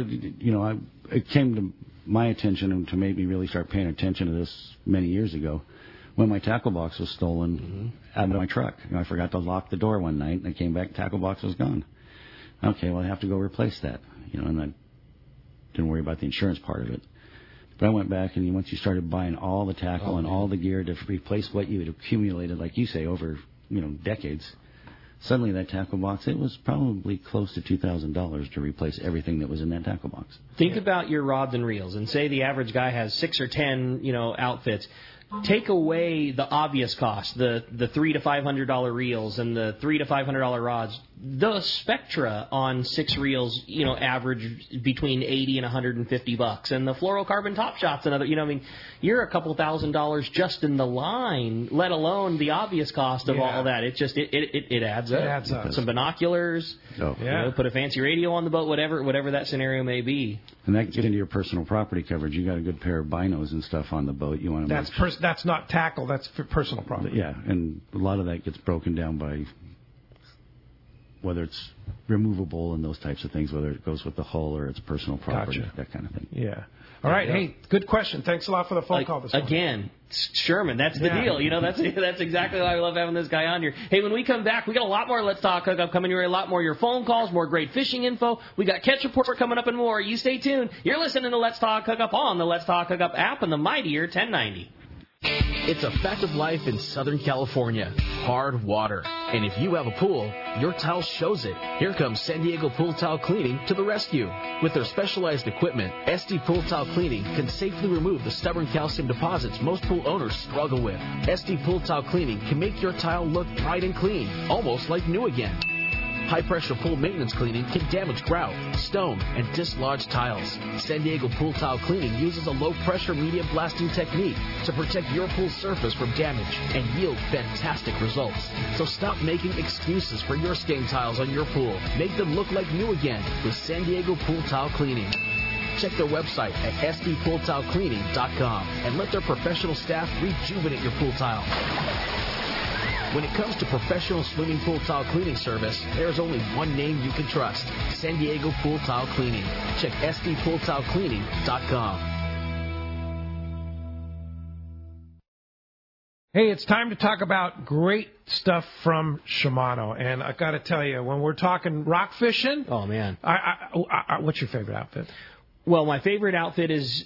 it came to my attention and to make me really start paying attention to this many years ago when my tackle box was stolen out of my truck. I forgot to lock the door one night, and I came back, tackle box was gone. Okay, well, I have to go replace that, and I didn't worry about the insurance part of it. But I went back, and once you started buying all the tackle and all the gear to replace what you had accumulated, like you say, over decades, suddenly that tackle box, it was probably close to $2,000 to replace everything that was in that tackle box. Think about your rods and reels, and say the average guy has 6 or 10, outfits. take away the obvious cost, the $300 to $500 reels and the $300 to $500 rods. The Spectra on 6 reels, average between $80 and $150, and the fluorocarbon top shots another. You're a couple $1,000s just in the line, let alone the obvious cost of all that. It adds up. It adds up. Some binoculars. Put a fancy radio on the boat, whatever that scenario may be. And that get into your personal property coverage. You got a good pair of binos and stuff on the boat. You want to. That's not tackle. That's for personal property. Yeah, and a lot of that gets broken down by whether it's removable and those types of things, whether it goes with the hull or it's personal property, that kind of thing. Yeah. All right. Hey, good question. Thanks a lot for the phone call this morning. Again, Sherman, that's the deal. That's exactly why I love having this guy on here. Hey, when we come back, we got a lot more Let's Talk Hookup coming your way, a lot more of your phone calls, more great fishing info. We got Catch Report coming up and more. You stay tuned. You're listening to Let's Talk Hookup on the Let's Talk Hookup app and the mightier 1090. It's a fact of life in Southern California. Hard water. And if you have a pool, your tile shows it. Here comes San Diego Pool Tile Cleaning to the rescue. With their specialized equipment, SD Pool Tile Cleaning can safely remove the stubborn calcium deposits most pool owners struggle with. SD Pool Tile Cleaning can make your tile look bright and clean, almost like new again. High-pressure pool maintenance cleaning can damage grout, stone, and dislodged tiles. San Diego Pool Tile Cleaning uses a low-pressure media blasting technique to protect your pool surface from damage and yield fantastic results. So stop making excuses for your stain tiles on your pool. Make them look like new again with San Diego Pool Tile Cleaning. Check their website at sdpooltilecleaning.com and let their professional staff rejuvenate your pool tile. When it comes to professional swimming pool tile cleaning service, there's only one name you can trust: San Diego Pool Tile Cleaning. Check sdpooltilecleaning.com. Hey, it's time to talk about great stuff from Shimano, and I got to tell you, when we're talking rock fishing, oh man, what's your favorite outfit? Well, my favorite outfit is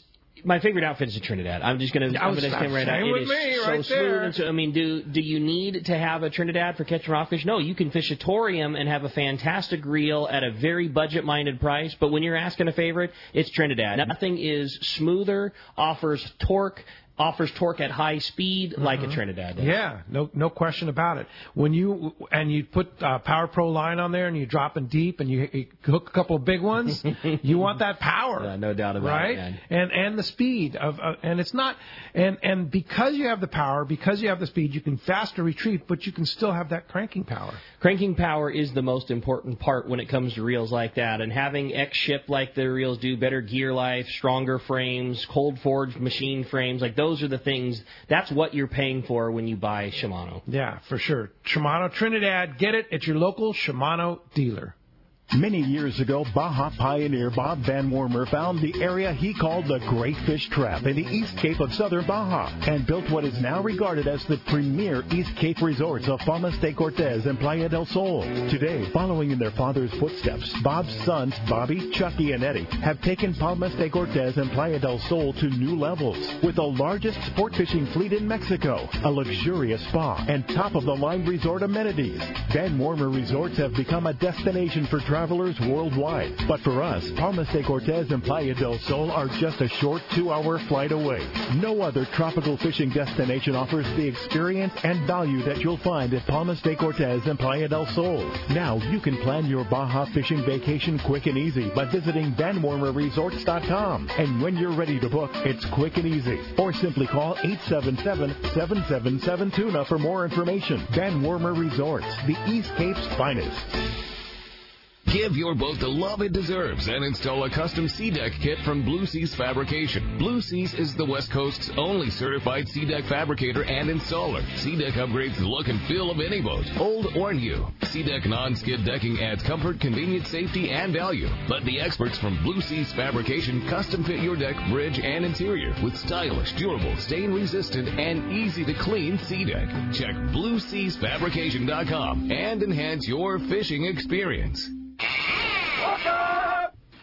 a Trinidad. I'm just going to stand right now. It is so smooth. And so, do you need to have a Trinidad for catching rockfish? No, you can fish a Torium and have a fantastic reel at a very budget-minded price. But when you're asking a favorite, it's Trinidad. Nothing is smoother, offers torque at high speed like a Trinidad does. Yeah, no question about it. When you put Power Pro line on there and you drop in deep and you hook a couple of big ones, you want that power. Yeah, no doubt about it, man. And the speed and it's not and because you have the power, because you have the speed, you can faster retrieve, but you can still have that cranking power. Cranking power is the most important part when it comes to reels like that, and having X-Ship like the reels do, better gear life, stronger frames, cold forged machine frames, like those are the things, that's what you're paying for when you buy Shimano. Yeah, for sure. Shimano Trinidad, get it at your local Shimano dealer. Many years ago, Baja pioneer Bob Van Wormer found the area he called the Great Fish Trap in the East Cape of southern Baja and built what is now regarded as the premier East Cape resorts of Palmas de Cortez and Playa del Sol. Today, following in their father's footsteps, Bob's sons, Bobby, Chucky, and Eddie, have taken Palmas de Cortez and Playa del Sol to new levels with the largest sport fishing fleet in Mexico, a luxurious spa, and top-of-the-line resort amenities. Van Wormer Resorts have become a destination for travelers worldwide. But for us, Palmas de Cortez and Playa del Sol are just a short 2-hour flight away. No other tropical fishing destination offers the experience and value that you'll find at Palmas de Cortez and Playa del Sol. Now you can plan your Baja fishing vacation quick and easy by visiting VanWormerResorts.com. And when you're ready to book, it's quick and easy. Or simply call 877-777-TUNA for more information. Van Wormer Resorts, the East Cape's finest. Give your boat the love it deserves and install a custom sea deck kit from Blue Seas Fabrication. Blue Seas is the West Coast's only certified sea deck fabricator and installer. Sea deck upgrades the look and feel of any boat, old or new. Sea deck non-skid decking adds comfort, convenience, safety, and value. Let the experts from Blue Seas Fabrication custom fit your deck, bridge, and interior with stylish, durable, stain-resistant, and easy-to-clean sea deck. Check BlueSeasFabrication.com and enhance your fishing experience.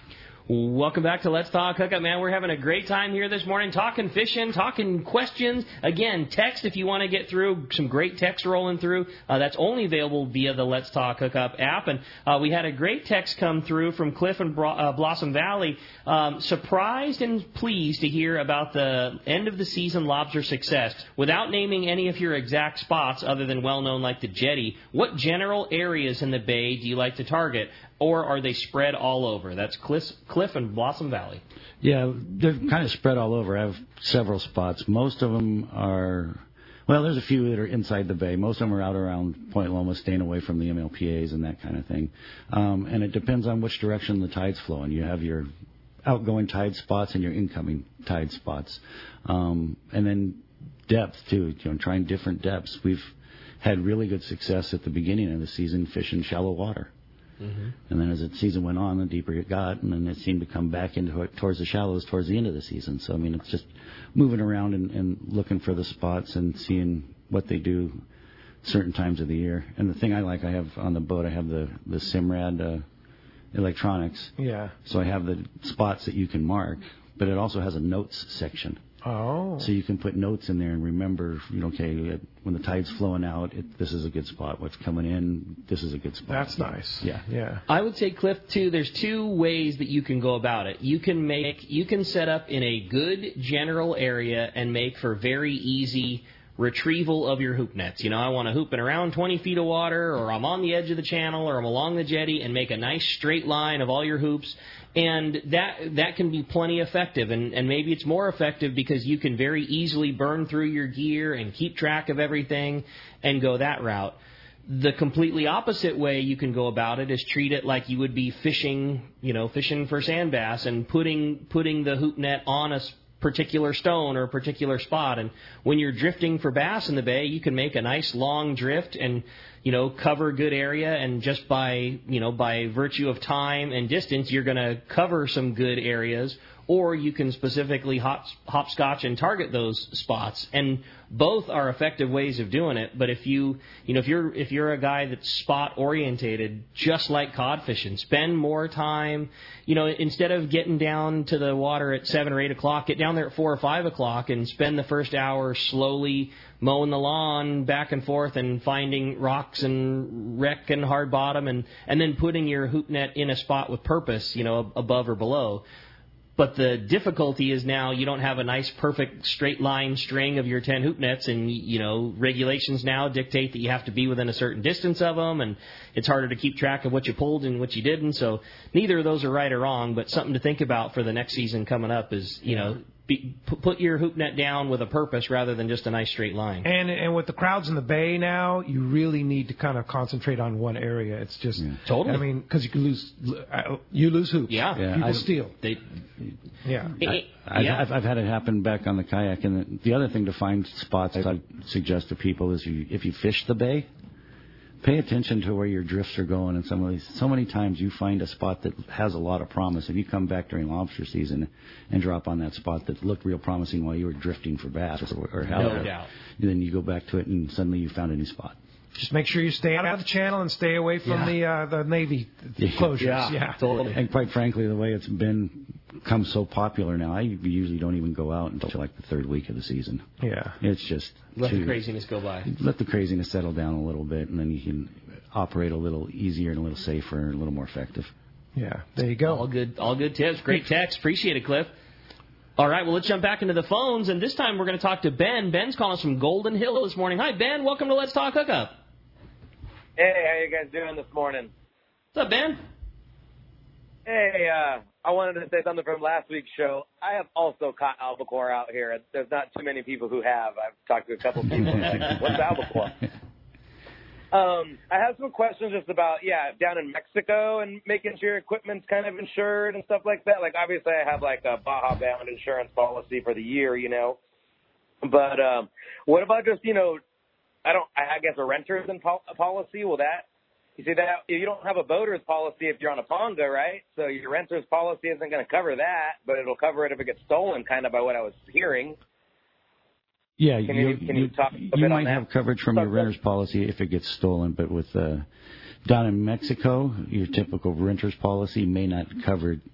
Welcome back to Let's Talk Hookup, man. We're having a great time here this morning, talking fishing, talking questions. Again, text if you want to get through. Some great text rolling through. That's only available via the Let's Talk Hookup app. And we had a great text come through from Cliff in Blossom Valley. Surprised and pleased to hear about the end of the season lobster success. Without naming any of your exact spots other than well-known like the jetty, what general areas in the bay do you like to target? Or are they spread all over? That's Cliff and Blossom Valley. Yeah, they're kind of spread all over. I have several spots. Most of them are, well, there's a few that are inside the bay. Most of them are out around Point Loma, staying away from the MLPAs and that kind of thing. And it depends on which direction the tide's flowing. You have your outgoing tide spots and your incoming tide spots. And then depth, too, trying different depths. We've had really good success at the beginning of the season fishing shallow water. Mm-hmm. And then as the season went on, the deeper it got, and then it seemed to come back into it towards the shallows towards the end of the season. So, I mean, it's just moving around and looking for the spots and seeing what they do certain times of the year. And the thing I like, I have on the boat, I have the Simrad electronics. Yeah. So I have the spots that you can mark, but it also has a notes section. Oh. So you can put notes in there and remember, okay, when the tide's flowing out, this is a good spot. What's coming in, this is a good spot. That's nice. Yeah. I would say, Cliff, too, there's two ways that you can go about it. You can set up in a good general area and make for very easy retrieval of your hoop nets. I want to hoop in around 20 feet of water, or I'm on the edge of the channel, or I'm along the jetty, and make a nice straight line of all your hoops. And that can be plenty effective, and maybe it's more effective because you can very easily burn through your gear and keep track of everything and go that route. The completely opposite way you can go about it is treat it like you would be fishing for sand bass and putting the hoop net on a particular stone or a particular spot. And when you're drifting for bass in the bay, you can make a nice long drift and cover a good area, and just by virtue of time and distance, you're going to cover some good areas. Or you can specifically hopscotch and target those spots, and both are effective ways of doing it. But if you're a guy that's spot orientated, just like cod fishing, spend more time. Instead of getting down to the water at 7 or 8 o'clock, get down there at 4 or 5 o'clock and spend the first hour slowly mowing the lawn back and forth and finding rocks and wreck and hard bottom, and then putting your hoop net in a spot with purpose, above or below. But the difficulty is now you don't have a nice, perfect, straight line string of your 10 hoop nets, and, regulations now dictate that you have to be within a certain distance of them, and it's harder to keep track of what you pulled and what you didn't. So neither of those are right or wrong, but something to think about for the next season coming up is, put your hoop net down with a purpose rather than just a nice straight line. And with the crowds in the bay now, you really need to kind of concentrate on one area. It's just totally. I mean, because you can lose hoops. Yeah. People steal. I've had it happen back on the kayak. And the other thing to find spots I suggest to people is if you fish the bay, pay attention to where your drifts are going. And so many times you find a spot that has a lot of promise. If you come back during lobster season and drop on that spot that looked real promising while you were drifting for bass or halibut, no doubt. Then you go back to it and suddenly you found a new spot. Just make sure you stay out of the channel and stay away from the Navy closures. Yeah, totally. And quite frankly, the way it's become so popular now, I usually don't even go out until like the third week of the season. Yeah. It's just let the craziness go by. Let the craziness settle down a little bit, and then you can operate a little easier and a little safer and a little more effective. Yeah, there you go. All good tips. Great text. Appreciate it, Cliff. All right, well, let's jump back into the phones, and this time we're going to talk to Ben. Ben's calling us from Golden Hill this morning. Hi, Ben. Welcome to Let's Talk Hookup. Hey, how you guys doing this morning? What's up, Ben? Hey, I wanted to say something from last week's show. I have also caught albacore out here. There's not too many people who have. I've talked to a couple people. Like, what's albacore? I have some questions just about, down in Mexico and making sure your equipment's kind of insured and stuff like that. Like, obviously, I have, like, a Baja-bound insurance policy for the year, But what about just, I guess a renter's policy? Will that, you see that, you don't have a boater's policy if you're on a Ponga, right? So your renter's policy isn't going to cover that, but it'll cover it if it gets stolen, kind of by what I was hearing. Yeah, can you talk a bit you on might that? have coverage from your renter's policy if it gets stolen, but with down in Mexico, your typical renter's policy may not cover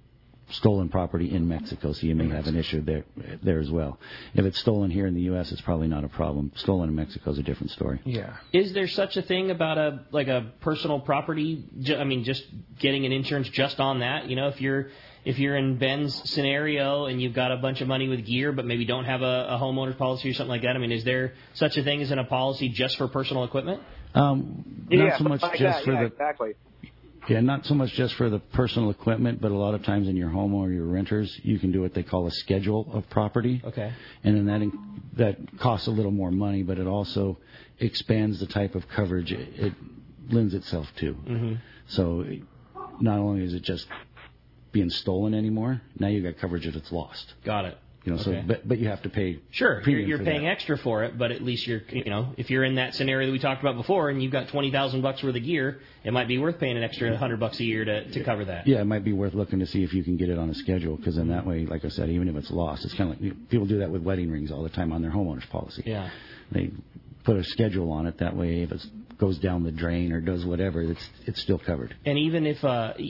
stolen property in Mexico, so you may have an issue there as well. If it's stolen here in the U.S., it's probably not a problem. Stolen in Mexico is a different story. Yeah. Is there such a thing about a personal property? Just getting an insurance just on that. If you're in Ben's scenario and you've got a bunch of money with gear, but maybe don't have a homeowner's policy or something like that. Is there such a thing as in a policy just for personal equipment? Not so much just for the. Exactly. Yeah, not so much just for the personal equipment, but a lot of times in your home or your renters, you can do what they call a schedule of property. Okay. And then that costs a little more money, but it also expands the type of coverage it lends itself to. Mm-hmm. So not only is it just being stolen anymore, now you've got coverage if it's lost. Got it. Okay. But you have to pay. Sure, you're paying extra for it, but at least if you're in that scenario that we talked about before, and you've got $20,000 worth of gear, it might be worth paying an extra $100 a year to cover that. Yeah, it might be worth looking to see if you can get it on a schedule, because then that way, like I said, even if it's lost, it's kind of like people do that with wedding rings all the time on their homeowner's policy. Yeah, they put a schedule on it. That way, if it goes down the drain or does whatever, it's still covered. And even if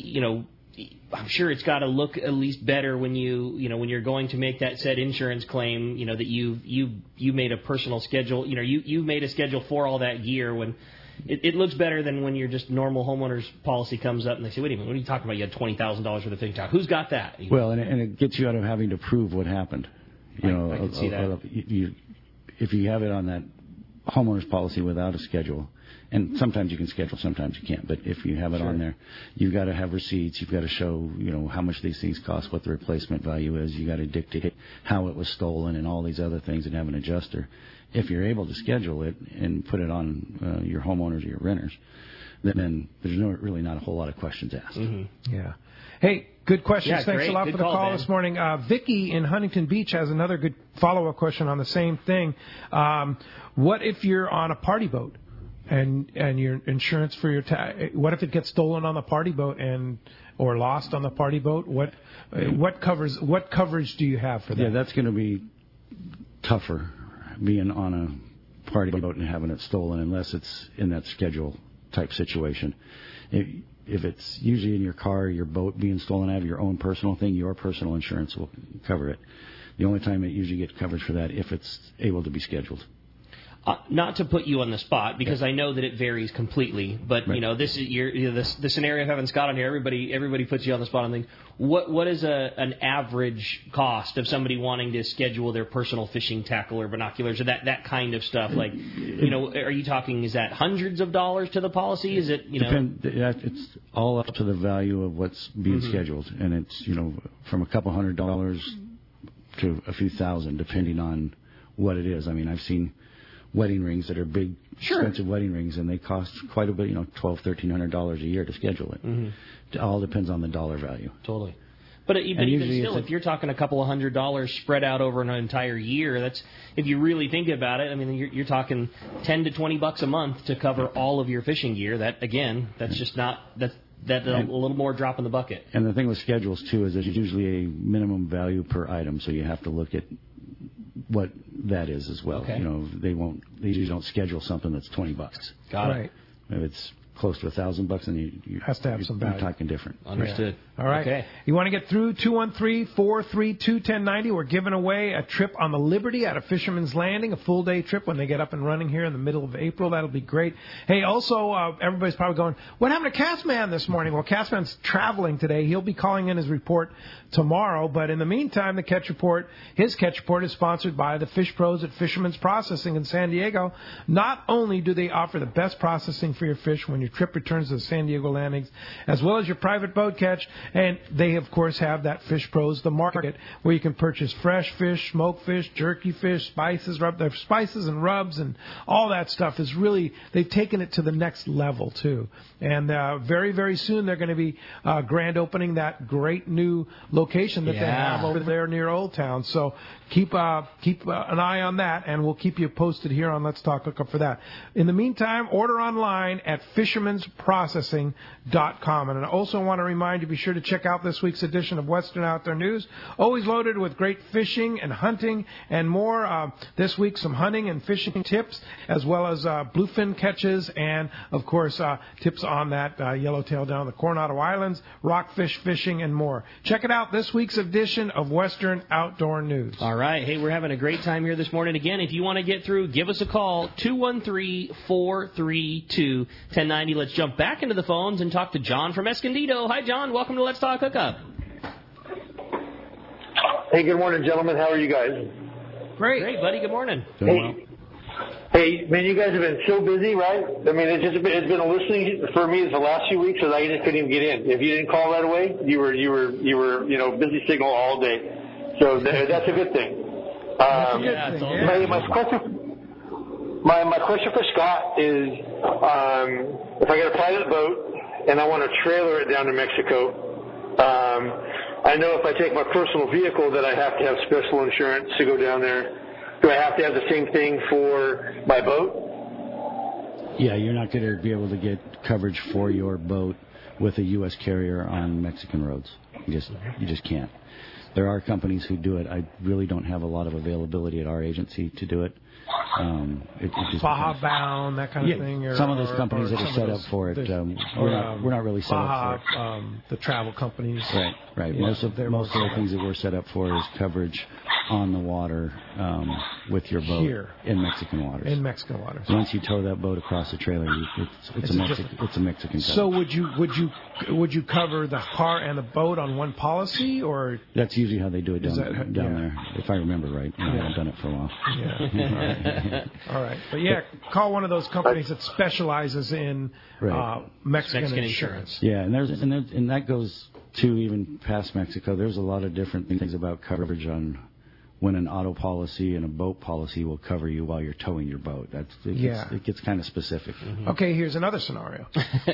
I'm sure it's got to look at least better when when you're going to make that said insurance claim, that you made a personal schedule, you made a schedule for all that gear. When it looks better than when your just normal homeowner's policy comes up and they say, wait a minute, what are you talking about? You had $20,000 worth of thing. Who's got that? Well, and it gets you out of having to prove what happened. I can see that. If you have it on that homeowner's policy without a schedule. And sometimes you can schedule, sometimes you can't. But if you have it on there, you've got to have receipts. You've got to show, how much these things cost, what the replacement value is. You've got to dictate how it was stolen and all these other things and have an adjuster. If you're able to schedule it and put it on your homeowners or your renters, then there's really not a whole lot of questions asked. Mm-hmm. Yeah. Hey, good questions. Yeah, Thanks great. a lot Good for the call Ben. this morning. Vicky in Huntington Beach has another good follow-up question on the same thing. What if you're on a party boat? And your insurance for your what if it gets stolen on the party boat or lost on the party boat? What coverage do you have for that? Yeah, that's going to be tougher being on a party boat and having it stolen unless it's in that schedule type situation. If it's usually in your car, your boat being stolen out of your own personal thing, your personal insurance will cover it. The only time it usually gets coverage for that if it's able to be scheduled. Not to put you on the spot, because I know that it varies completely. But this is the scenario of having Scott on here. Everybody puts you on the spot on things. What is an average cost of somebody wanting to schedule their personal fishing tackle or binoculars or that kind of stuff? Like, are you talking? Is that hundreds of dollars to the policy? Is it It's all up to the value of what's being scheduled, and it's from a couple $100 to a few thousand, depending on what it is. I've seen wedding rings that are big, expensive wedding rings, and they cost quite a bit, $1,200-1,300 a year to schedule it. Mm-hmm. It all depends on the dollar value. Totally. But even still, if you're talking a couple of $100 spread out over an entire year, that's, if you really think about it, you're talking $10 to $20 a month to cover all of your fishing gear. That's just not a little more drop in the bucket. And the thing with schedules too is there's usually a minimum value per item, so you have to look at what that is as well. Okay. They usually don't schedule something that's $20. Got it. If it's close to $1,000, then you has to have some value. You're talking different. Understood. Yeah. All right. Okay. You want to get through 213-432-1090. We're giving away a trip on the Liberty out of Fisherman's Landing, a full day trip when they get up and running here in the middle of April. That'll be great. Hey, also, everybody's probably going, what happened to Castman this morning? Well, Castman's traveling today. He'll be calling in his report tomorrow. But in the meantime, his catch report is sponsored by the Fish Pros at Fisherman's Processing in San Diego. Not only do they offer the best processing for your fish when your trip returns to the San Diego landings, as well as your private boat catch, and they, of course, have that Fish Pros, the market, where you can purchase fresh fish, smoked fish, jerky fish, spices, spices and rubs, and all that stuff is really, they've taken it to the next level, too. And very, very soon they're going to be grand opening that great new location that they have over there near Old Town. So keep an eye on that, and we'll keep you posted here on Let's Talk Hookup for that. In the meantime, order online at Fisher fishermansprocessing.com. And I also want to remind you, be sure to check out this week's edition of Western Outdoor News, always loaded with great fishing and hunting and more. This week, some hunting and fishing tips, as well as bluefin catches and, of course, tips on that yellowtail down the Coronado Islands, rockfish fishing, and more. Check it out, this week's edition of Western Outdoor News. All right. Hey, we're having a great time here this morning. Again, if you want to get through, give us a call, 213-432-1090. Let's jump back into the phones and talk to John from Escondido. Hi, John. Welcome to Let's Talk Hookup. Hey, good morning, gentlemen. How are you guys? Great, buddy. Good morning. Hey, man, you guys have been so busy, right? I mean, it's been a listening for me the last few weeks, so I just couldn't even get in. If you didn't call right away, you were busy signal all day. So that's a good thing. My question for Scott is, if I got a private boat and I want to trailer it down to Mexico, I know if I take my personal vehicle that I have to have special insurance to go down there. Do I have to have the same thing for my boat? Yeah, you're not going to be able to get coverage for your boat with a U.S. carrier on Mexican roads. You just can't. There are companies who do it. I really don't have a lot of availability at our agency to do it. Baja Bound, that kind of thing. Some of those companies that are set up for it, we're not really set up for it. The travel companies. Right. Most of the things that we're set up for is coverage on the water with your boat here in Mexican waters. Once you tow that boat across the trailer, it's a Mexican coverage. So would you cover the car and the boat on one policy, or that's usually how they do it down there, if I remember right. I haven't done it for a while. All right. But call one of those companies that specializes in Mexican insurance. Yeah, and that goes to even past Mexico. There's a lot of different things about coverage on when an auto policy and a boat policy will cover you while you're towing your boat. It gets kind of specific. Mm-hmm. Okay, here's another scenario.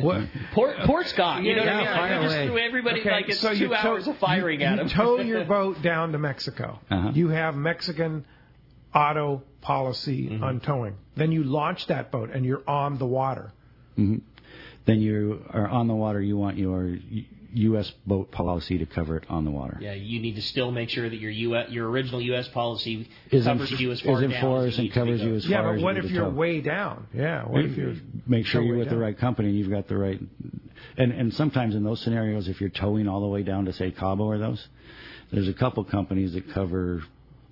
Poor Scott. You know what I mean? Everybody it's 2 hours of firing at him. You tow your boat down to Mexico. Uh-huh. You have Mexican auto policy on towing. Then you launch that boat and you're on the water. Mm-hmm. Then you are on the water. You want your U.S. boat policy to cover it on the water. Yeah, you need to still make sure that your original U.S. policy covers you as far down as enforced and covers you as far as you need to tow. Yeah, but what if you're way down? Yeah, what if you're make sure you're with the right company and you've got the right. And sometimes in those scenarios, if you're towing all the way down to say Cabo or those, there's a couple companies that cover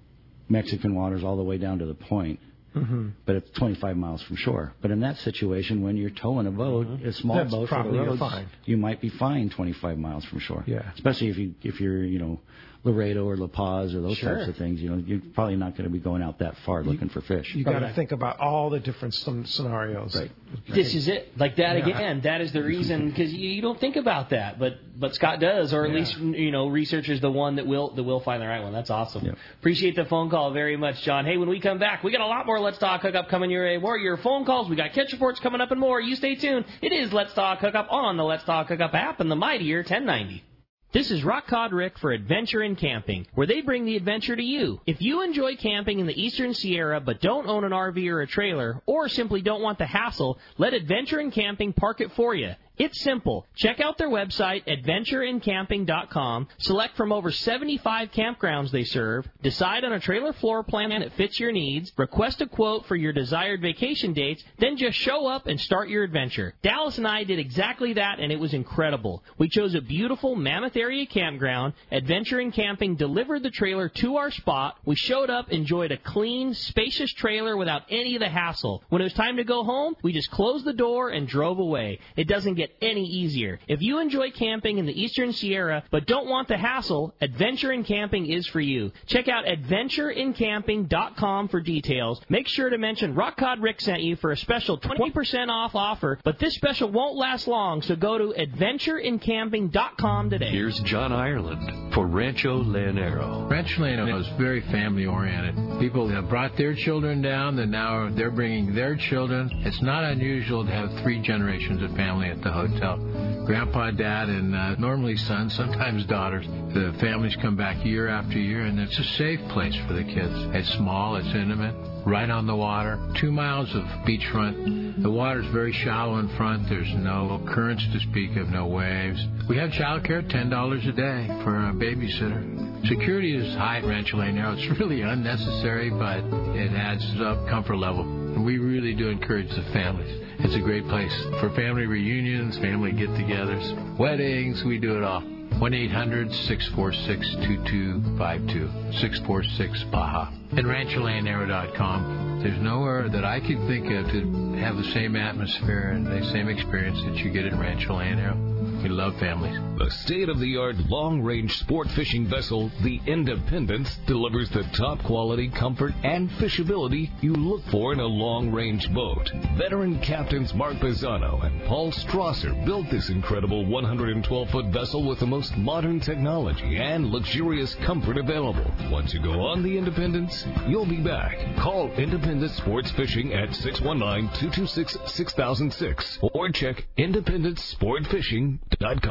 Mexican waters all the way down to the point. Mm-hmm. But it's 25 miles from shore. But in that situation, when you're towing a boat, a small boat for the roads, you might be fined 25 miles from shore. Yeah. Especially if you're Laredo or La Paz or those types of things. You're probably not going to be going out that far looking for fish. You got to think about all the different scenarios. Right. This is it. Like that again. That is the reason, because you don't think about that, but Scott does, or at least research is the one that will find the right one. That's awesome. Yep. Appreciate the phone call very much, John. Hey, when we come back, we got a lot more Let's Talk Hookup coming your way. More of your phone calls. We got catch reports coming up and more. You stay tuned. It is Let's Talk Hookup on the Let's Talk Hookup app and the mightier 1090. This is Rock Cod Rick for Adventure in Camping, where they bring the adventure to you. If you enjoy camping in the Eastern Sierra but don't own an RV or a trailer, or simply don't want the hassle, let Adventure in Camping park it for you. It's simple. Check out their website, adventureincamping.com, select from over 75 campgrounds they serve, decide on a trailer floor plan that fits your needs, request a quote for your desired vacation dates, then just show up and start your adventure. Dallas and I did exactly that, and it was incredible. We chose a beautiful Mammoth area campground. Adventure in Camping delivered the trailer to our spot. We showed up, enjoyed a clean, spacious trailer without any of the hassle. When it was time to go home, we just closed the door and drove away. It doesn't get any easier. If you enjoy camping in the Eastern Sierra but don't want the hassle, Adventure in Camping is for you. Check out adventureincamping.com for details. Make sure to mention Rock Cod Rick sent you for a special 20% off offer, but this special won't last long, so go to adventureincamping.com today. Here's John Ireland for Rancho Leonero. Rancho Leonero is very family-oriented. People have brought their children down, and now they're bringing their children. It's not unusual to have 3 generations of family at the home. hotel. Grandpa, Dad, and normally sons, sometimes daughters. The families come back year after year, and it's a safe place for the kids. It's small, it's intimate, right on the water, 2 miles of beachfront. The water's very shallow in front. There's no currents to speak of, no waves. We have childcare, $10 a day for a babysitter. Security is high at Rancho Lanero. It's really unnecessary, but it adds up comfort level. And we really do encourage the families. It's a great place for family reunions, family get-togethers, weddings. We do it all. 1-800-646-2252, 646-BAJA. And RanchoLandAero.com. There's nowhere that I could think of to have the same atmosphere and the same experience that you get at Rancho Landero. We love families. The state-of-the-art long-range sport fishing vessel, the Independence, delivers the top quality, comfort, and fishability you look for in a long-range boat. Veteran captains Mark Bizzano and Paul Strasser built this incredible 112-foot vessel with the most modern technology and luxurious comfort available. Once you go on the Independence, you'll be back. Call Independence Sports Fishing at 619-226-6006 or check IndependenceSportFishing.com.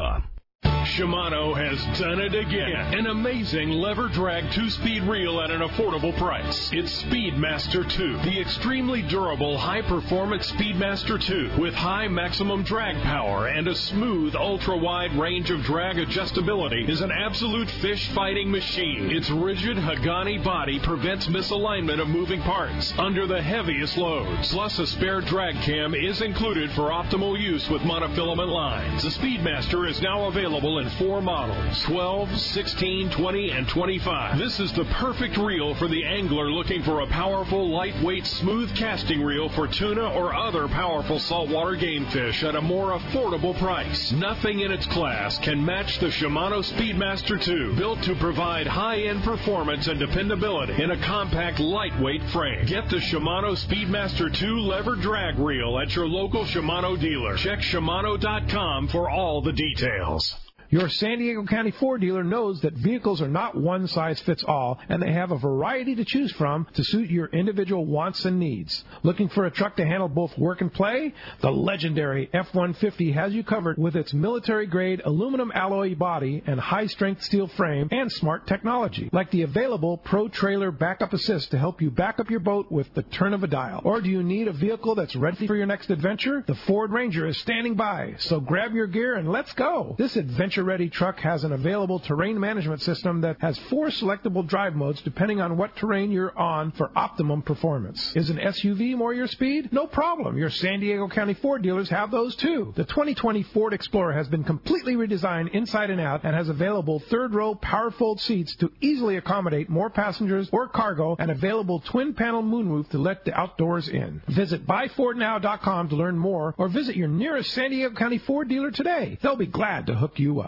Shimano has done it again. An amazing lever drag 2-speed reel at an affordable price. It's Speedmaster 2, the extremely durable, high-performance Speedmaster 2 with high maximum drag power and a smooth, ultra-wide range of drag adjustability is an absolute fish-fighting machine. Its rigid Hagani body prevents misalignment of moving parts under the heaviest loads. Plus, a spare drag cam is included for optimal use with monofilament lines. The Speedmaster is now available in 4 models, 12, 16, 20, and 25. This is the perfect reel for the angler looking for a powerful, lightweight, smooth casting reel for tuna or other powerful saltwater game fish at a more affordable price. Nothing in its class can match the Shimano Speedmaster 2, built to provide high-end performance and dependability in a compact, lightweight frame. Get the Shimano Speedmaster 2 lever drag reel at your local Shimano dealer. Check Shimano.com for all the details. Your San Diego County Ford dealer knows that vehicles are not one size fits all, and they have a variety to choose from to suit your individual wants and needs. Looking for a truck to handle both work and play? The legendary F-150 has you covered with its military-grade aluminum alloy body and high-strength steel frame and smart technology, like the available Pro Trailer Backup Assist to help you back up your boat with the turn of a dial. Or do you need a vehicle that's ready for your next adventure? The Ford Ranger is standing by, so grab your gear and let's go. This adventure-ready truck has an available terrain management system that has 4 selectable drive modes depending on what terrain you're on for optimum performance. Is an SUV more your speed? No problem. Your San Diego County Ford dealers have those too. The 2020 Ford Explorer has been completely redesigned inside and out and has available third-row power-fold seats to easily accommodate more passengers or cargo and available twin-panel moonroof to let the outdoors in. Visit buyfordnow.com to learn more or visit your nearest San Diego County Ford dealer today. They'll be glad to hook you up.